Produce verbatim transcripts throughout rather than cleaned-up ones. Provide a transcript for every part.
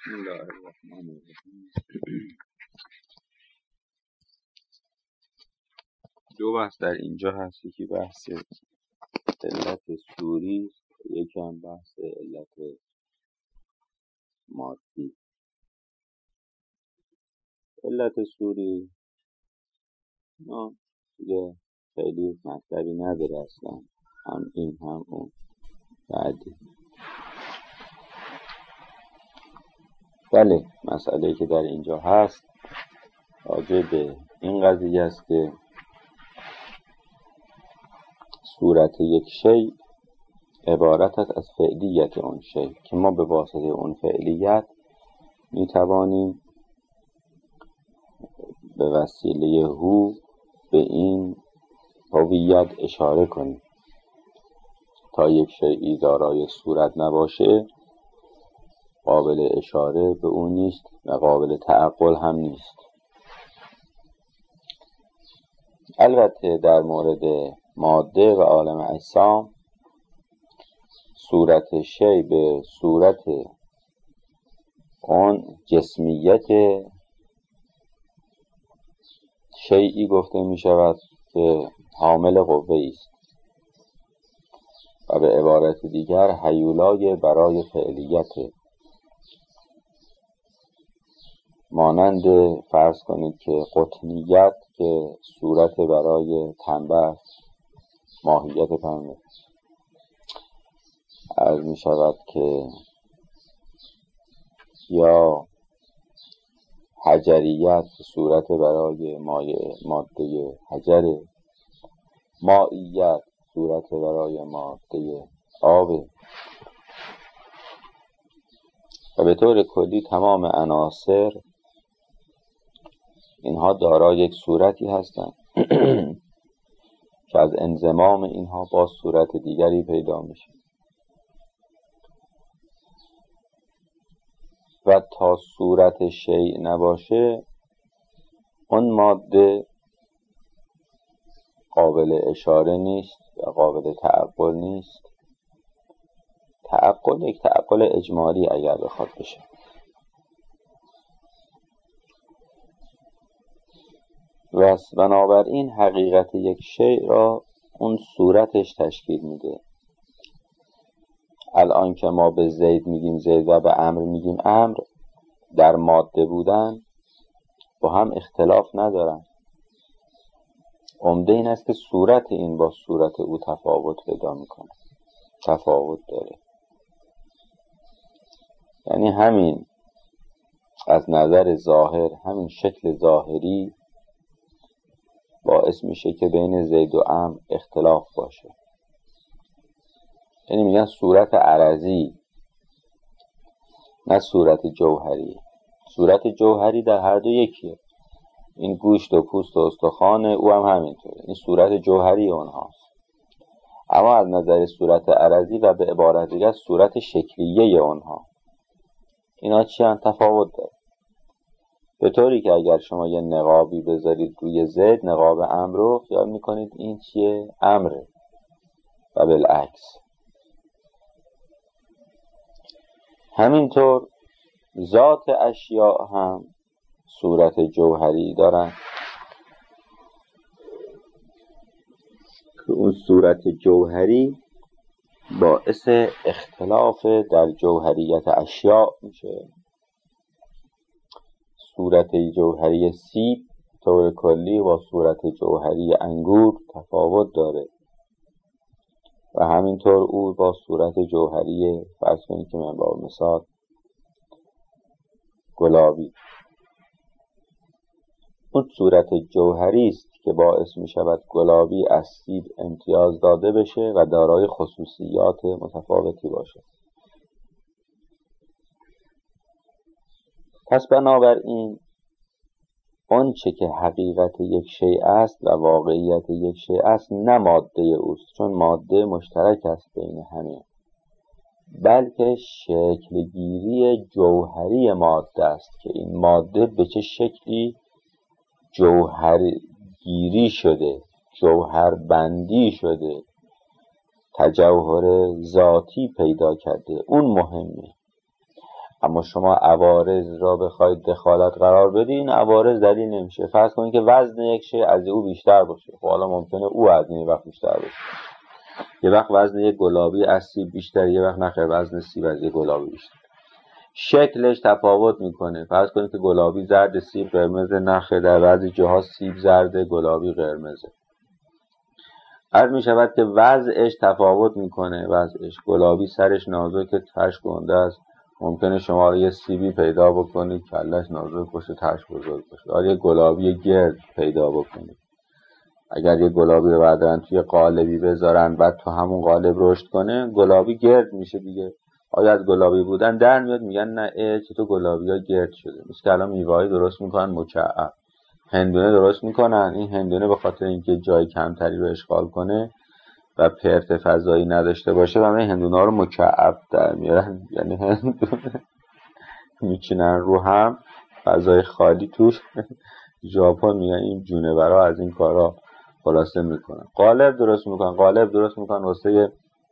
بسم الله الرحمن الرحیم. دو بحث در اینجا هست، یکی بحث علت صوری، یکی هم بحث علت مادی. علت صوری نه دیگه خیلی مطلبی نداره اصلا، هم این هم اون. بعدی بله، مسئله که در اینجا هست راجع به این قضیه است که صورت یک شیء عبارت است از فعلیت اون شیء که ما به واسطه اون فعلیت می توانیم به وسیله هو به این هویت اشاره کنیم. تا یک شیئی دارای صورت نباشه قابل اشاره به اون نیست و قابل تعقل هم نیست. البته در مورد ماده و عالم اجسام صورت شیء به صورت اون جسمیت شیئی گفته می شود که حامل قوه است و به عبارت دیگر هیولای برای فعلیت، مانند فرض کنید که قطنیت که صورت برای پنبه، ماهیت پنبه. عرض می شود که یا حجریت صورت برای مایع ماده حجر، مائیت صورت برای ماده آب و به طور کلی تمام عناصر اینها دارای یک صورتی هستند که از انضمام اینها با صورت دیگری پیدا میشه و تا صورت شیء نباشه اون ماده قابل اشاره نیست و قابل تعقل نیست. تعقل یک تعقل اجمالی اگر بخواد بشه. و بنابراین حقیقت یک شیء را اون صورتش تشکیل میده. الان که ما به زید میگیم زید و به امر میگیم امر، در ماده بودن با هم اختلاف ندارن. عمده این است که صورت این با صورت او تفاوت پیدا میکنه، تفاوت داره. یعنی همین از نظر ظاهر، همین شکل ظاهری باعث میشه که بین زید و امر اختلاف باشه. یعنی میگن صورت عرضی نه صورت جوهری. صورت جوهری در هر دو یکیه. این گوشت و پوست و استخوان او هم همینطوره. این صورت جوهری اونهاست. اما از نظر صورت عرضی و به عبارت دیگر صورت شکلیه اونها، اینا چی هم تفاوت داره. به طوری که اگر شما یه نقابی بذارید روی زید، نقاب امر رو خیال میکنید این چیه؟ امره. و بالعکس همینطور ذات اشیاء هم صورت جوهری دارن که اون صورت جوهری باعث اختلاف در جوهریت اشیاء میشه. صورت جوهری سیب طور کلی با صورت جوهری انگور تفاوت داره و همینطور او با صورت جوهری فرض کنید که من با مثال گلابی، اون صورت جوهری است که باعث می شود گلابی از سیب امتیاز داده بشه و دارای خصوصیات متفاوتی باشه. پس بنابراین اون چه که حقیقت یک شیء است و واقعیت یک شیء است نه ماده اوست، چون ماده مشترک است بین همه، بلکه شکلگیری جوهری ماده است که این ماده به چه شکلی جوهرگیری شده، جوهر بندی شده، تجوهر ذاتی پیدا کرده، اون مهمه. اما شما عوارض را بخواید دخالت قرار بدید، این عوارض دلیل نمیشه. فرض کنید که وزن یک شی از او بیشتر باشه، خب حالا ممکنه او از این وقت بیشتر باشه، یه وقت وزن یک گلابی از سیب بیشتر، یه وقت نخیر وزن سیب از یک گلابی بیشتر. شکلش تفاوت میکنه. فرض کنید که گلابی زرد، سیب قرمز، نخیر در بعضی جاها سیب زرد، گلابی قرمزه. عرض می شود که وضعش تفاوت میکنه. وضعش گلابی سرش نازک ترش گنده است، ممکنه شما یه سیبی پیدا بکنید کلش نازک باشه ترش بزرگ باشه. آره یه گلابی گرد پیدا بکنید. اگر یه گلابی رو بعدن توی قالبی بذارن بعد تو همون قالب رشد کنه، گلابی گرد میشه دیگه. آیا از گلابی بودن در میاد؟ میگن نه، ای چطور گلابی ها گرد شده. مثل که الان میوه‌ای درست میکنن مکعب، هندونه درست میکنن. این هندونه به خاطر اینکه جای کمتری رو اشغال کنه و پرت فضایی نداشته باشه و همه هندونه ها رو مکعب در میارن، یعنی هندونه میچینن رو هم، فضای خالی توش. ژاپن میگن این جونورا از این کارا خلاصه میکنن. قالب درست میکنن، قالب درست میکنن واسه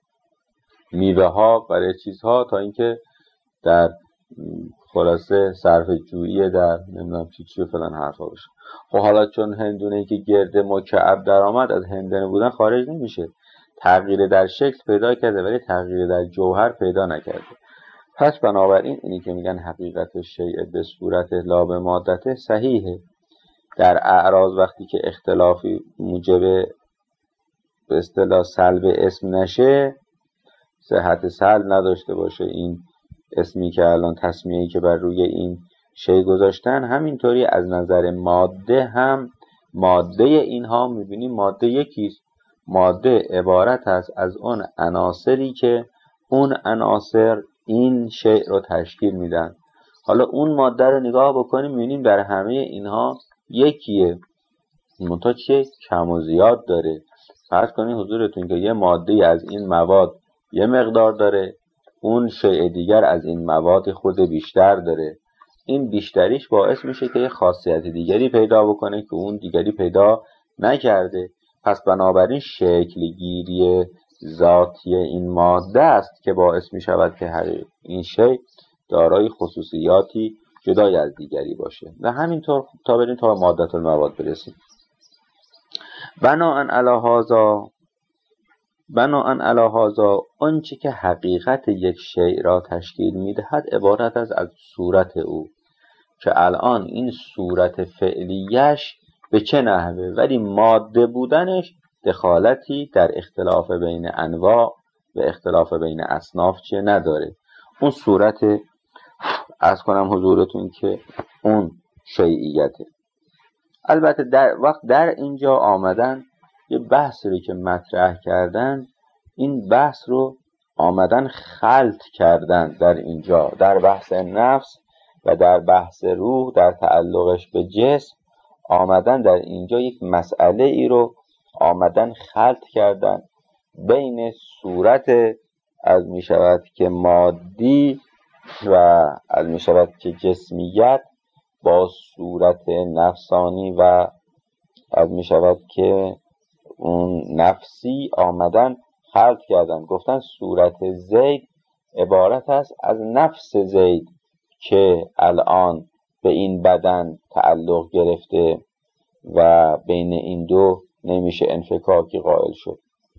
میوه ها برای چیزها، تا اینکه در خلاصه صرف جویی در نمیدونم چی چی و فلان حرفا بشه. خب حالا چون هندونه که گرد مکعب در آمد، از هندونه بودن خارج نمیشه، تغییر در شکل پیدا کرده ولی تغییر در جوهر پیدا نکرده. پس بنابراین اینی که میگن حقیقت شیء به صورت لا به مادته صحیحه. در اعراض وقتی که اختلافی موجب به اصطلاح سلب اسم نشه، صحت سلب نداشته باشه، این اسمی که الان تسمیه‌ای که بر روی این شی گذاشتن، همینطوری از نظر ماده هم ماده اینها میبینیم ماده یکیست. ماده عبارت است از اون عناصری که اون عناصر این شی رو تشکیل میدن. حالا اون ماده رو نگاه بکنیم میبینیم در همه اینها یکیه، منتها چه کم و زیاد داره. فرض کنید حضورتون که یه ماده از این مواد یه مقدار داره، اون شیء دیگر از این مواد خود بیشتر داره. این بیشتریش باعث میشه که یه خاصیت دیگری پیدا بکنه که اون دیگری پیدا نکرده. پس بنابراین شکلگیری ذاتی این ماده است که باعث میشود که هر این شیء دارای خصوصیاتی جدای از دیگری باشه. و همینطور تا بریم تا مادة المواد برسیم. بناءً علی هذا بناءً علی هذا آنچه که حقیقت یک شیء را تشکیل میدهد عبارت است از صورت او، که الان این صورت فعلیش به چه نحوه، ولی ماده بودنش دخالتی در اختلاف بین انواع و اختلاف بین اصناف چه نداره. اون صورت عرض کنم حضورتون که اون شیعیته. البته در وقت در اینجا آمدن یه بحث رو که مطرح کردن، این بحث رو آمدن خلط کردن در اینجا، در بحث نفس و در بحث روح در تعلقش به جسم، آمدن در اینجا یک مسئله ای رو آمدن خلط کردن بین صورت از می شود که مادی و از می شود که جسمیت با صورت نفسانی و از می شود که اون نفسی آمدن خلط کردن. گفتن صورت زید عبارت است از نفس زید که الان به این بدن تعلق گرفته و بین این دو نمیشه انفکاکی قائل شد.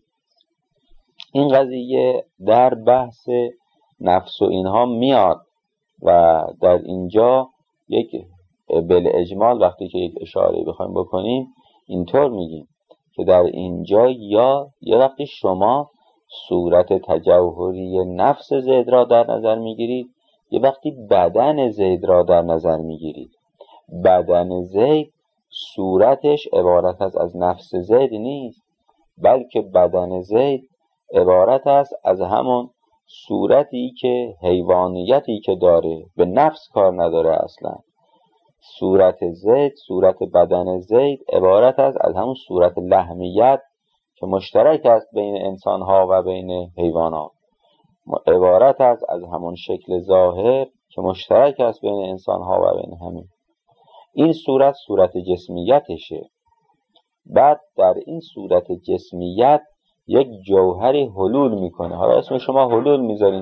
این قضیه در بحث نفس و اینها میاد و در اینجا یک بالاجمال وقتی که یک اشاره بخوایم بکنیم اینطور میگیم که در اینجا یا یه وقتی شما صورت تجوهری نفس زید را در نظر میگیرید، یه وقتی بدن زید را در نظر میگیرید. بدن زید صورتش عبارت است از نفس زید نیست، بلکه بدن زید عبارت است از همون صورتی که حیوانیتی که داره، به نفس کار نداره اصلا. صورت زید، صورت بدن زید عبارت است از همون صورت لحمیت که مشترک است بین انسانها و بین حیوانات، عبارت است از همون شکل ظاهر که مشترک است بین انسانها و بین همین. این صورت صورت جسمیتشه. بعد در این صورت جسمیت یک جوهری حلول میکنه. حالا اسم شما حلول میذارین،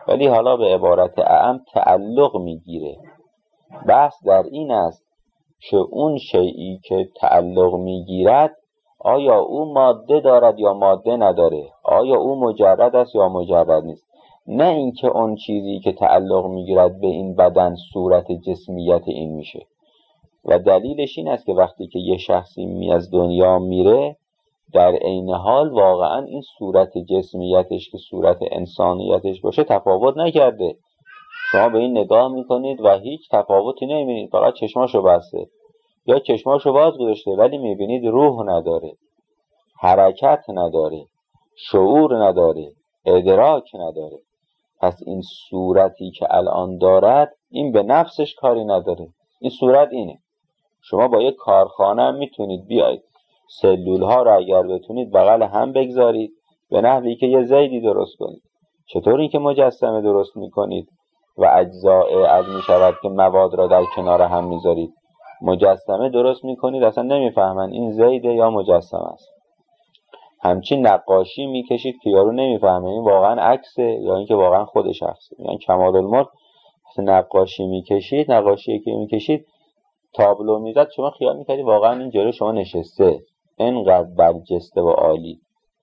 ولی حالا به عبارت اعم تعلق میگیره. بحث در این است که اون شیئی که تعلق میگیرد آیا او ماده دارد یا ماده نداره، آیا او مجرد است یا مجرد نیست، نه اینکه اون چیزی که تعلق میگیرد به این بدن صورت جسمیت این میشه. و دلیلش این است که وقتی که یه شخصی می از دنیا میره، در عین حال واقعا این صورت جسمیتش که صورت انسانیتش باشه تفاوت نکرده. شما به این نگاه میکنید و هیچ تفاوتی نمیبینید، فقط چشماشو بسته یا چشماشو باز گذاشته، ولی میبینید روح نداره، حرکت نداره، شعور نداره، ادراک نداره. پس این صورتی که الان دارد این به نفسش کاری نداره. این صورت اینه. شما با یک کارخانه هم میتونید بیاید سلول ها را اگر بتونید بغل هم بگذارید به نحوی که یه زیدی درست کنید. چطور این که مجسمه درست میکنید و اجزاء از میشود که مواد را در کنار هم میذارید، مجسمه درست میکنید اصلا نمیفهمن این زیده یا مجسمه است. همچین نقاشی میکشید که یارو نمیفهمه این واقعا عکسه یا اینکه واقعا خود شخصه. یعنی کمال الملک نقاشی میکشید، نقاشی که میکشید تابلو میزد، شما خیال میکردید واقعا این جلوی شما نشسته، اینقدر برجسته و عالی.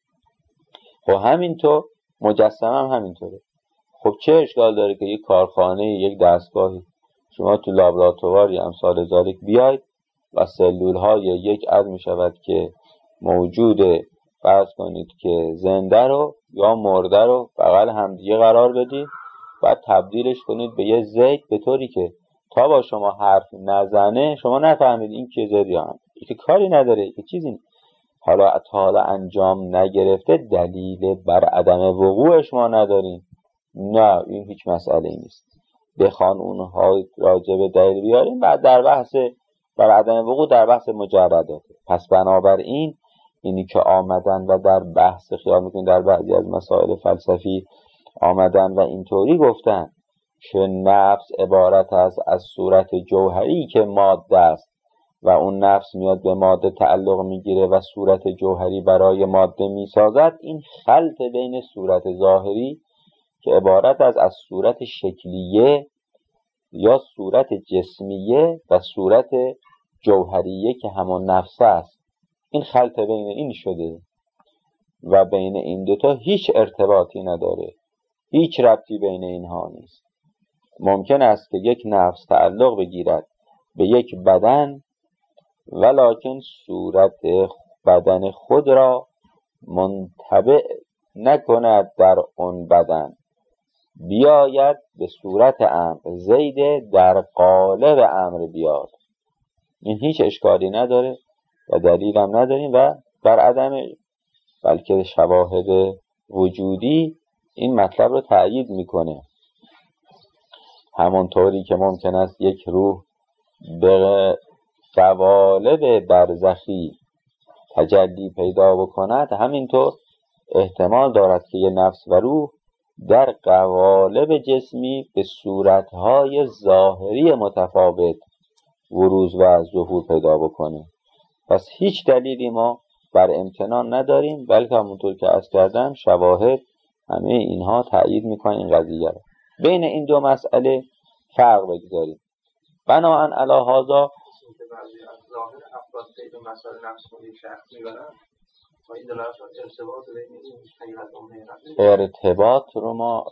خب همینطور مجسمه هم همینطوره. خب چه اشکال داره که یک کارخانه، یک دستگاهی، شما تو لابراتوار یا امثال ذالک بیاید و سلول های یک عضو میشود که موجوده، فرض کنید که زنده رو یا مرده رو بغل همدیگه قرار بدید، بعد تبدیلش کنید به یه زید به طوری که تا با شما حرف نزنه شما نفهمید این که زید یا هم این که کاری نداره، که چیزی نیست. حالا تا حالا انجام نگرفته دلیل بر عدم وقوعش ما نداریم. نه، این هیچ مسئله نیست. بخوان اونها راجع به دلیل بیاریم بعد در بحث بر عدم وقوع در بحث مجردات. پس بنابراین اینی که آمدن و در بحث خیال میکنید در بعضی از مسائل فلسفی آمدن و اینطوری گفتن که نفس عبارت است از صورت جوهری که ماده است و اون نفس میاد به ماده تعلق میگیره و صورت جوهری برای ماده میسازد، این خلط بین صورت ظاهری که عبارت است از صورت شکلیه یا صورت جسمیه و صورت جوهریه که همون نفس است، این خلط بین این شده و بین این دوتا هیچ ارتباطی نداره، هیچ ربطی بین اینها نیست. ممکن است که یک نفس تعلق بگیرد به یک بدن ولکن صورت بدن خود را منطبع نکند در اون بدن، بیاید به صورت امر، زید در قالب امر بیاد. این هیچ اشکالی نداره و دلیل هم نداریم و بر عدم، بلکه شواهد وجودی این مطلب رو تأیید میکنه. همونطوری که ممکن است یک روح به قوالب برزخی تجلی پیدا بکند، همینطور احتمال دارد که یه نفس و روح در قوالب جسمی به صورتهای ظاهری متفاوت بروز و ظهور پیدا بکنه. پس هیچ دلیلی ما بر امتنان نداریم، بلکه همونطور که عرض کردم شواهد همه اینها تأیید میکنن این قضیه رو. بین این دو مسئله فرق بگذاریم. بناهن علی هذا ارتباط رو ما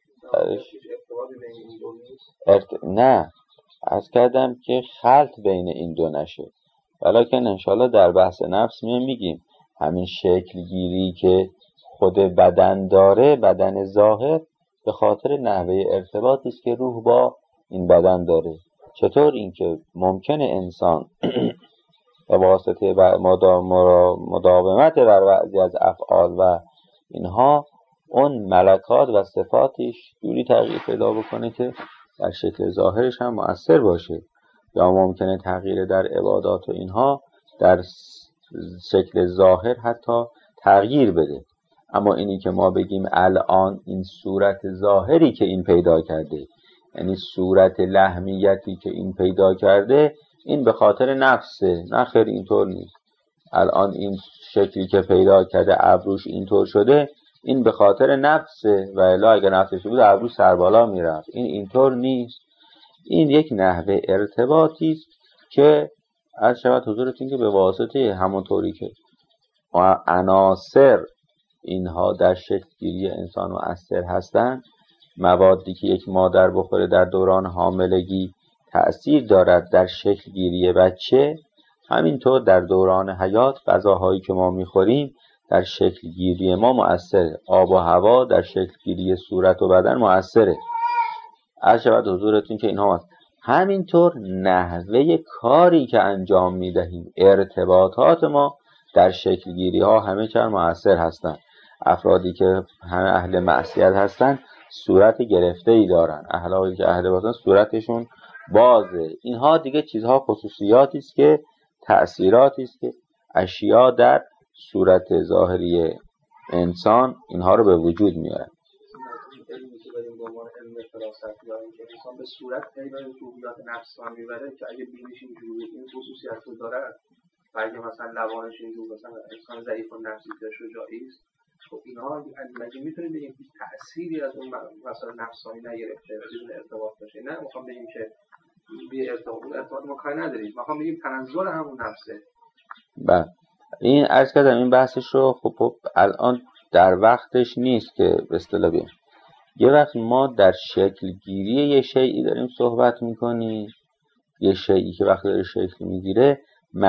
ارت... نه عرض کردم که خلط بین این دو نشه، ولیکن انشالله در بحث نفس می میگیم همین شکل گیری که خود بدن داره، بدن ظاهر، به خاطر نحوه ارتباطی است که روح با این بدن داره. چطور اینکه ممکنه انسان به واسطه مداومت بر بعضی از افعال و اینها اون ملکات و صفاتش جوری تغییر پیدا بکنه که در شکل ظاهرش هم مؤثر باشه، یا ممکنه تغییر در عبادات و اینها در شکل ظاهر حتی تغییر بده. اما اینی که ما بگیم الان این صورت ظاهری که این پیدا کرده، یعنی صورت لحمیتی که این پیدا کرده، این به خاطر نفسه، نه خیر اینطور نیست. الان این شکلی که پیدا کرده ابروش اینطور شده، این به خاطر نفسه و الا اگر نفسش بود ابرو سربالا میرفت. این اینطور نیست. این یک نحوه ارتباطی است که از شود حضورتون که به واسطه همونطوری که عناصر اینها در شکل گیری انسان مؤثر هستند، موادی که یک مادر بخوره در دوران حاملگی تأثیر دارد در شکل گیری بچه، همینطور در دوران حیات غذاهایی که ما میخوریم در شکل گیری ما مؤثره. آب و هوا در شکل گیری صورت و بدن مؤثره. از شود حضورتون که اینها هست. همینطور نحوه کاری که انجام میدهیم، ارتباطات ما در شکل گیری ها همه چند مؤثر هستند. افرادی که همه اهل معصیت هستند صورت گرفته ای دارن، اهل که اهل باطن صورتشون بازه. اینها دیگه چیزها خصوصیاتی است که تأثیراتی است که اشیا در صورت ظاهری انسان اینها رو به وجود میارن. انسان به صورت خیلی باید روحیات نفسان میبره که اگه بینش اینجوری این خصوصیت رو داره و اگه مثلا لبانش اینجور مثلا انسان ضعیف و نفسی که شجاعی است، خب اینها اگه میتونیم بگیم تأثیری از اون مثلا نفسانی نگرفته و بدون ارتباط باشه. نه میخوام بگیم که بی ارتباط ارتباط ما کاری نداریم، میخوام بگیم تنزل همون نفسه. بله این عرض کردم این بحثش رو خب, خب الان در وقتش نیست که به اصطلاح بگیم. یه وقت ما در شکل گیری یه شیئی داریم صحبت میکنیم، یه شیئی که وقت داره شکل میگیره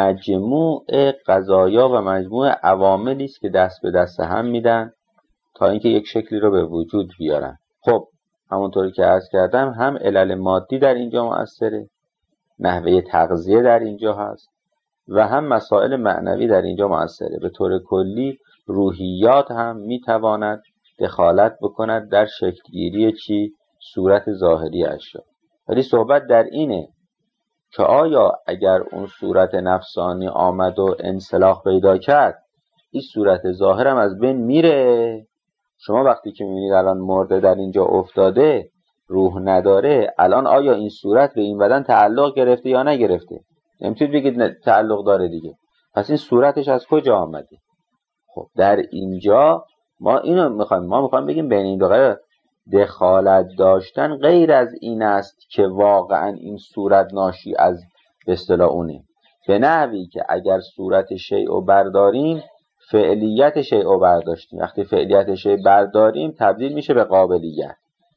مجموع قضایا و مجموع عواملی است که دست به دست هم میدن تا اینکه یک شکلی رو به وجود بیارن. خب همونطوری که عرض کردم هم علل مادی در اینجا مؤثره، نحوه تغذیه در اینجا هست و هم مسائل معنوی در اینجا مؤثره. به طور کلی روحیات هم میتواند دخالت بکند در شکلگیری چی؟ صورت ظاهری اشیا. ولی صحبت در اینه که آیا اگر اون صورت نفسانی آمد و انسلاخ پیدا کرد این صورت ظاهر هم از بین میره؟ شما وقتی که میبینید الان مرده در اینجا افتاده روح نداره، الان آیا این صورت به این بدن تعلق گرفته یا نگرفته؟ نمیتونید بگید تعلق داره دیگه. پس این صورتش از کجا آمده؟ خب در اینجا ما اینو میخوایم ما میخوایم بگیم بین این دو قرار دخالت داشتن غیر از این است که واقعا این صورت ناشی از به اصطلاح اونه، به نحوی که اگر صورت شیء برداریم فعلیت شیء برداشتیم، وقتی فعلیت شیء برداریم تبدیل میشه به قابلیت.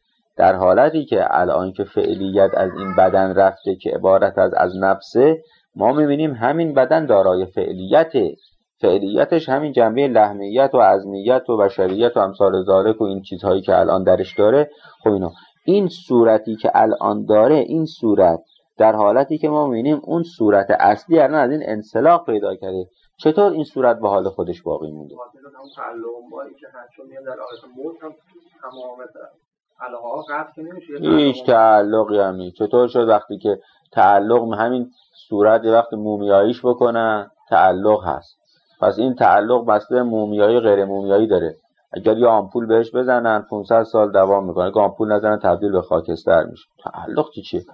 در حالتی که الان که فعلیت از این بدن رفته که عبارت از از نفسه، ما میبینیم همین بدن دارای فعلیته، فعلیتش همین جنبه لحمیت و عظمیت و بشریت و امثال ذالک و این چیزهایی که الان درش داره. خب اینا این صورتی که الان داره، این صورت در حالتی که ما میبینیم اون صورت اصلی الان از این انسلاخ پیدا کرده، چطور این صورت به حال خودش باقی مونده؟ هیچ تعلقی هم نیست. چطور شد وقتی که تعلق همین صورت وقتی مومیاییش بکنن تعلق هست؟ پس این تعلق بسته مومیایی غیر مومیایی داره. اگر یه آمپول بهش بزنن پانصد سال دوام میکنه، اگه آمپول نزنن تبدیل به خاکستر میشه. تعلق چی چیه؟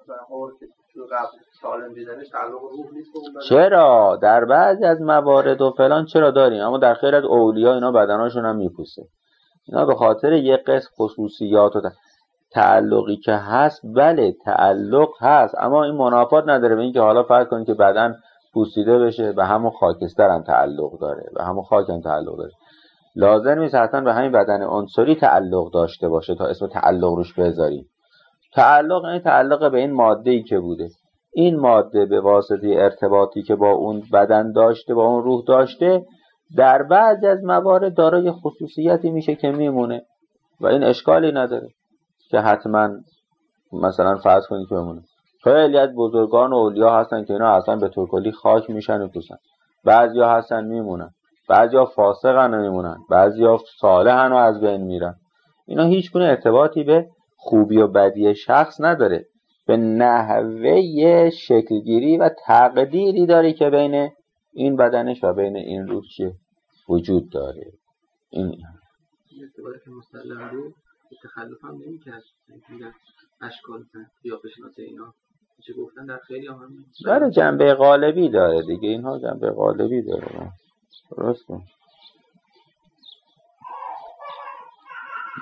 چرا در بعضی از موارد و فلان چرا داریم، اما در خیلی از اولیاء اینا بدناشون هم میپوسه. اینا به خاطر یک قسم خصوصیات و تعلقی که هست. بله تعلق هست، اما این منافات نداره به این که حالا فرض کنید که بدن پوسیده بشه به همون خاکستر هم تعلق داره، به همون خاک هم تعلق داره. لازم نیست حتما به همین بدن عنصری تعلق داشته باشه تا اسم تعلق روش بذاریم. تعلق یعنی تعلق به این ماده‌ای که بوده. این ماده به واسطه ارتباطی که با اون بدن داشته، با اون روح داشته، در بعضی از موارد دارای خصوصیتی میشه که میمونه و این اشکالی نداره که حتما مثلا فرض کنید که بمونه. خیلی از بزرگان و اولیا هستن که اینا اصلا به طور کلی خاک میشن و پوسن. بعضیا هستن میمونن، بعضیا فاسقن و میمونن، بعضیا صالحن و از بین میرن. اینا هیچ گونه ارتباطی به خوبی و بدی شخص نداره، به نحوه شکلگیری و تقدیری داره که بین این بدنش و بین این روح چیه وجود داره. این ارتباطی که مسلم بود تخلف هم نمی کرد، میگن اشکال قیافه شناسی اینا چه گفتن در خیلی هم داره جنبه غالبی داره دیگه، اینها جنبه غالبی داره. درسته.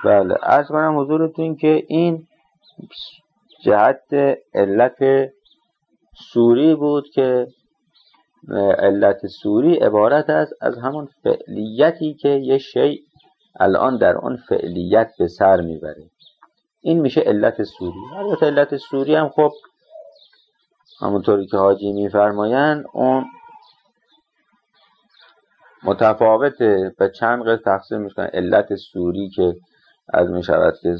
بله، عرض کنم حضورتون که این جهت علت سوری بود که علت سوری عبارت است از همون فعلیتی که یه شیء الان در اون فعلیت به سر میبره. این میشه علت سوری. البته علت سوری هم خب همونطوری که حاجی میفرمایند اون متفاوته، به چند قسم تقسیم میشن. علت سوری که از میشود که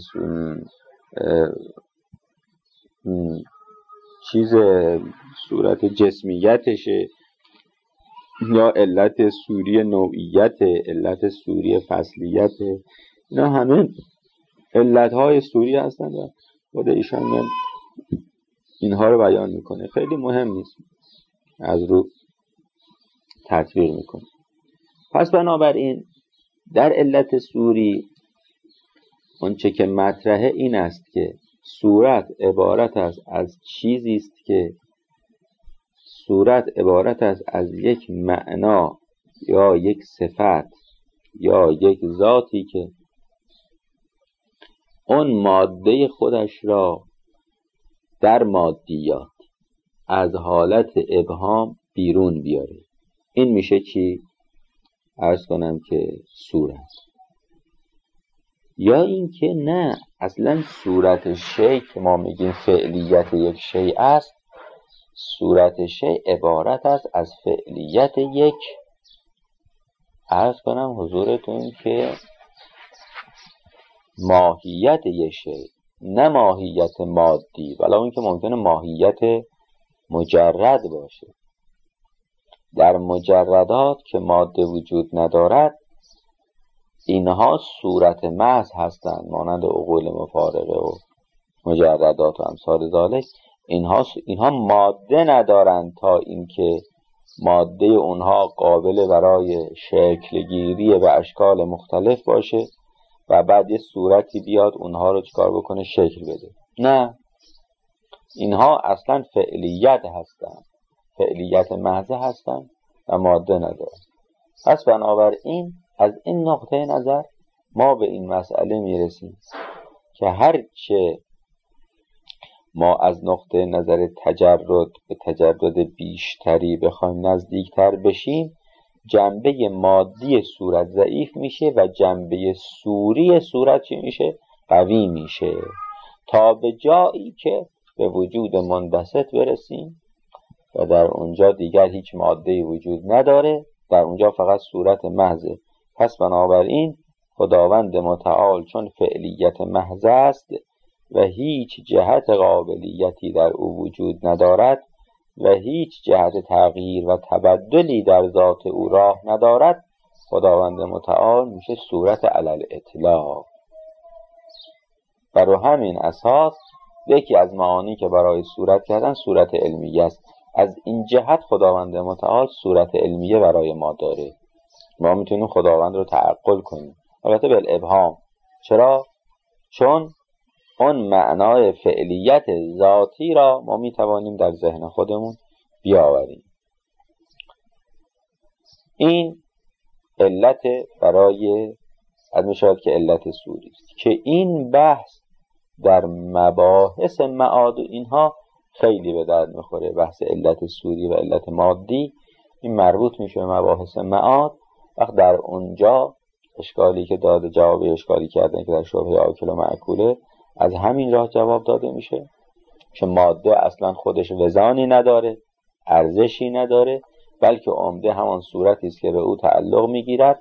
چیز صورت جسمیتشه، یا علت سوری نوعیت، علت سوری فصلیت، اینا همه علتهای سوری هستن و خود ایشان من اینها رو بیان میکنه. خیلی مهم نیست، از رو تطبیق میکنه. پس بنابراین در علت سوری اونچه که مطرحه این است که صورت عبارت است از چیزی است که صورت عبارت است از یک معنا یا یک صفت یا یک ذاتی که اون ماده خودش را در مادیات از حالت ابهام بیرون بیاره. این میشه چی؟ عرض کنم که صورت. یا این که نه، اصلا صورت شیء که ما میگیم فعلیت یک شیء است، صورت شیء عبارت است از فعلیت یک، عرض کنم حضورتون که ماهیت یک شیء، نه ماهیت مادی، ولی اون که ممکنه ماهیت مجرد باشه. در مجردات که ماده وجود ندارد اینها صورت محض هستند، مانند عقول مفارقه و مجردات و امثال ذالک. اینها اینها ماده ندارند تا اینکه ماده اونها قابل برای شکل گیری به اشکال مختلف باشه و بعد یه صورتی بیاد اونها رو چکار بکنه؟ شکل بده. نه، اینها اصلا فعلیت هستند، فعلیت محض هستند و ماده ندارند. پس بنابراین از این نقطه نظر ما به این مسئله میرسیم که هرچه ما از نقطه نظر تجرد به تجرد بیشتری بخوایم نزدیکتر بشیم، جنبه مادی صورت ضعیف میشه و جنبه سوری صورت چی میشه؟ قوی میشه، تا به جایی که به وجود منبسط برسیم و در اونجا دیگر هیچ ماده‌ای وجود نداره، در اونجا فقط صورت محضه. پس بنابراین خداوند متعال چون فعلیت محض است و هیچ جهت قابلیتی در او وجود ندارد و هیچ جهت تغییر و تبدلی در ذات او راه ندارد، خداوند متعال میشه صورت علی الاطلاق. بر همین اساس یکی از معانی که برای صورت کردن صورت علمیه است. از این جهت خداوند متعال صورت علمیه برای ما داره. ما میتونیم خداوند رو تعقل کنیم، البته بالابهام. چرا؟ چون اون معنای فعلیت ذاتی را ما میتوانیم در ذهن خودمون بیاوریم. این علت برای از میشود که علت سوری است که این بحث در مباحث معاد و اینها خیلی به درد میخوره. بحث علت سوری و علت مادی این مربوط میشه به مباحث معاد. وقت در اونجا اشکالی که داده، جواب اشکالی کردن که در شبهه آکل و معکوله، از همین راه جواب داده میشه که ماده اصلا خودش وزانی نداره، ارزشی نداره، بلکه عمده همان صورتی است که به او تعلق میگیرد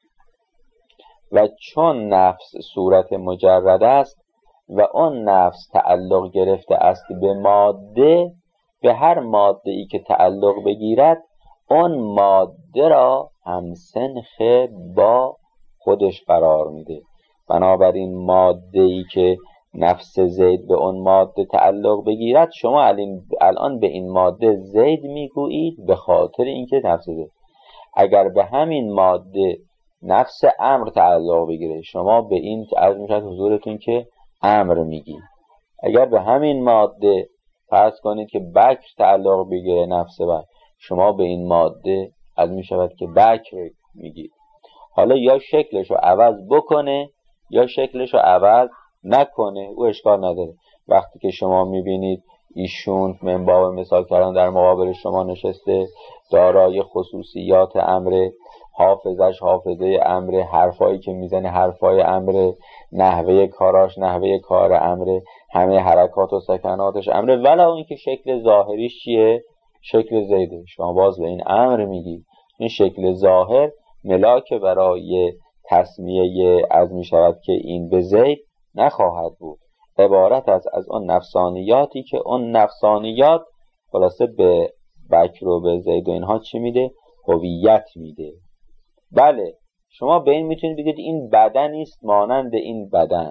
و چون نفس صورت مجرد است و اون نفس تعلق گرفته است به ماده، به هر ماده ای که تعلق بگیرد اون ماده را همسنخ با خودش قرار میده. بنابراین ماده ای که نفس زید به اون ماده تعلق بگیرد، شما الان به این ماده زید میگویید به خاطر اینکه نفس زید. اگر به همین ماده نفس امر تعلق بگیره، شما به این عرض میشد حضورتون که امر میگی. اگر به همین ماده فرض کنید که بکر تعلق بگیره، نفس بکر، شما به این ماده از میشود که بکر میگید. حالا یا شکلش رو عوض بکنه یا شکلش رو عوض نکنه، او اشکال نداره. وقتی که شما میبینید ایشون من باب مثال کردن در مقابل شما نشسته، دارای خصوصیات امر، حافظش حافظه امر، حرفایی که میزنه حرفای امر، نحوه کاراش نحوه کار امر، همه حرکات و سکناتش امر، ولی این که شکل ظاهریش چیه؟ شکل زیده. شما باز به این امر میگی این شکل ظاهر ملاک برای تسمیه از می شود که این به زید نخواهد بود، عبارت از از اون نفسانیاتی که اون نفسانیات خلاصه به بکر و به زید و اینها چی میده؟ هویت میده. بله شما به این میتونید بگید این بدنی است مانند این بدن.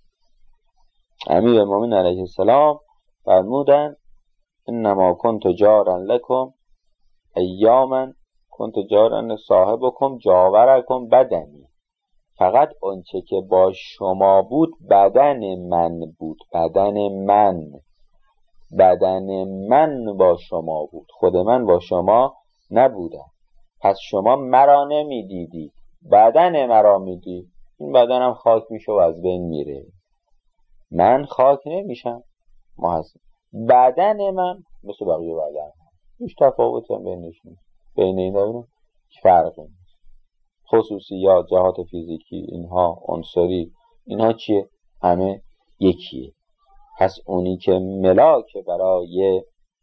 امیرالمومنین علیه السلام فرمودند انما کنت جارا لکم ایاما کنت جارا صاحبکم جاورکم بدنی. فقط آنچه که با شما بود بدن من بود، بدن من بدن من با شما بود، خود من با شما نبودم. پس شما مرا نمیدیدید، بدن مرا میدید. این بدنم خاک میشه و از بین میره، من خاک نمیشم. محسن بدن من مثل بقیه بدن هیچ تفاوتی هم بینش نیست. بین اینا فرقی نیست. خصوصیات، جهات فیزیکی، اینها عنصری، اینها چیه؟ همه یکیه. پس اونی که ملاک برای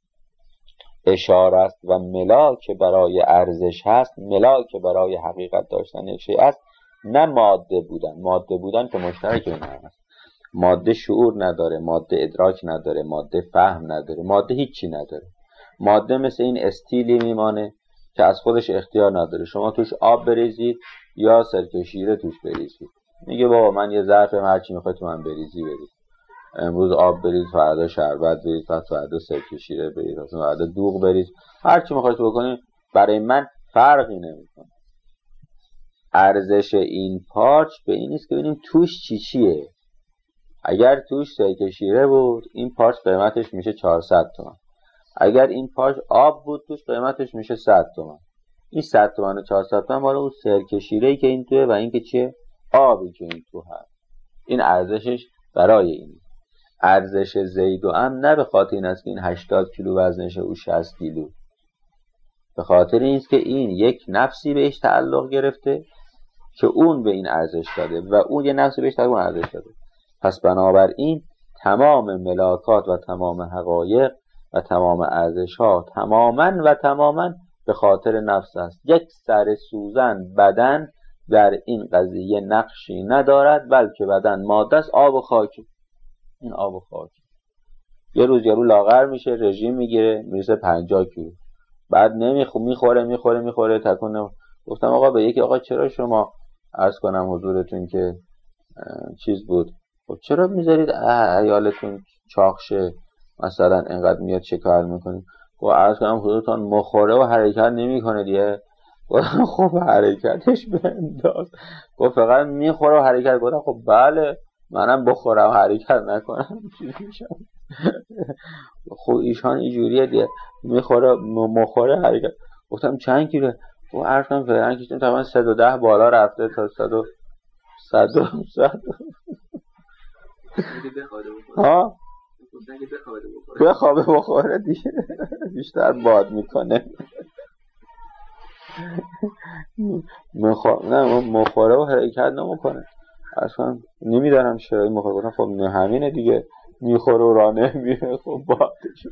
اشاره است و ملاک برای ارزش هست، ملاک برای حقیقت داشتن شیء است، نه ماده بودن. ماده بودن که مشترک این هست. ماده شعور نداره، ماده ادراک نداره، ماده فهم نداره، ماده هیچی نداره. ماده مثل این استیلی میمانه که از خودش اختیار نداره. شما توش آب بریزید یا سرکه شیره توش بریزید، میگه بابا من یه ظرفم هرچی میخوای تو من بریزی بریز. امروز آب بریز، فردا شربت بریز، فردا سرکه شیره بریز، فردا دوغ بریز، هرچی میخوای تو بکنی، برای من فرقی نمیکنه. ارزش این پارچ به این نیست که ببینیم توش چی چیه. اگر توش سرکه شیره بود این پارچ قیمتش میشه چهارصد تومان. اگر این پارچ آب بود توش قیمتش میشه صد تومان. این صد تومان و چهارصد تومان مال اون سرکه شیره‌ای که این توه و این که چیه؟ آبی که این تو هست. این ارزشش برای این. ارزش زید و ام نه به خاطر این است که این هشتاد کیلو وزنشه او شصت کیلو، به خاطر این است که این یک نفسی بهش تعلق گرفته که اون به این ارزش داده و اون یه نفسی بهش تعلق ارزش داده. پس بنابراین تمام ملاکات و تمام حقایق و تمام ارزش ها تماما و تماما به خاطر نفس است. یک سر سوزن بدن در این قضیه نقشی ندارد، بلکه بدن ماده است، آب و خاک. این آب و خاک یه روز یارو لاغر میشه، رژیم میگیره، میرسه پنجاه کیلو، بعد نمیخو میخوره میخوره میخوره تکون نم... گفتم آقا به یکی آقا چرا شما عرض کنم حضورتون که چیز بود، خب چرا میذارید عیالتون چاقشه مثلا اینقدر میاد شکار میکنید؟ خب عرض کنم حضورتون مخوره و حرکت نمیکنه دیگه. خب حرکتش بنداز. خب فقط میخوره و حرکت. گفتم خب بله منم بخورم و حرکت نکنم خب ایشان اینجوریه دیگه، میخوره مخوره حرکت. گفتم چند کیلو؟ خب عرض کنم فعلا کشتیم تقریبا صد و ده بالا رفته تا صد و صد و صد ها بخوابه بخوره دیگه بیشتر باد میکنه. مخوره نه مخوره و حرکت نمیکنه اصلا. نمیدارم چرا این مخوره. خب نه همینه دیگه، میخوره و راه نمیره. خب بادش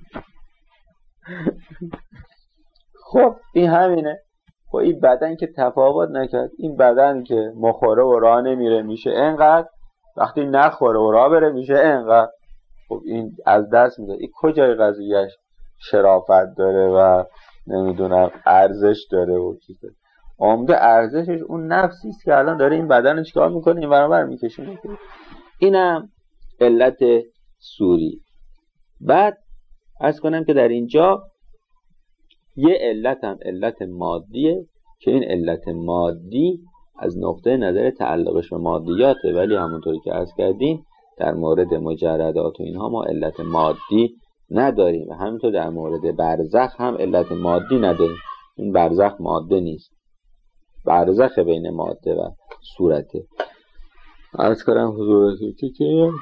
خب این همینه. خب این بدن که تفاوت نکرد، این بدن که مخوره و راه نمیره میشه اینقدر، وقتی نخوره و راه بره میشه اینقدر. خب این از دست میده. این کجای قضیهش شرافت داره و نمیدونم ارزش داره و چیزه. عمده ارزشش اون نفسی است که الان داره این بدن رو چیکار میکنه، این برابر میکشونه. اینم علت سوری. بعد عرض کنم که در اینجا یه علت هم علت مادیه که این علت مادی از نقطه نظر تعلقش به مادیاته، ولی همونطوری که عرض کردیم در مورد مجردات و اینها ما علت مادی نداریم و همینطور در مورد برزخ هم علت مادی نداریم. این برزخ ماده نیست، برزخ بین ماده و صورته. عرض کنم حضورتون که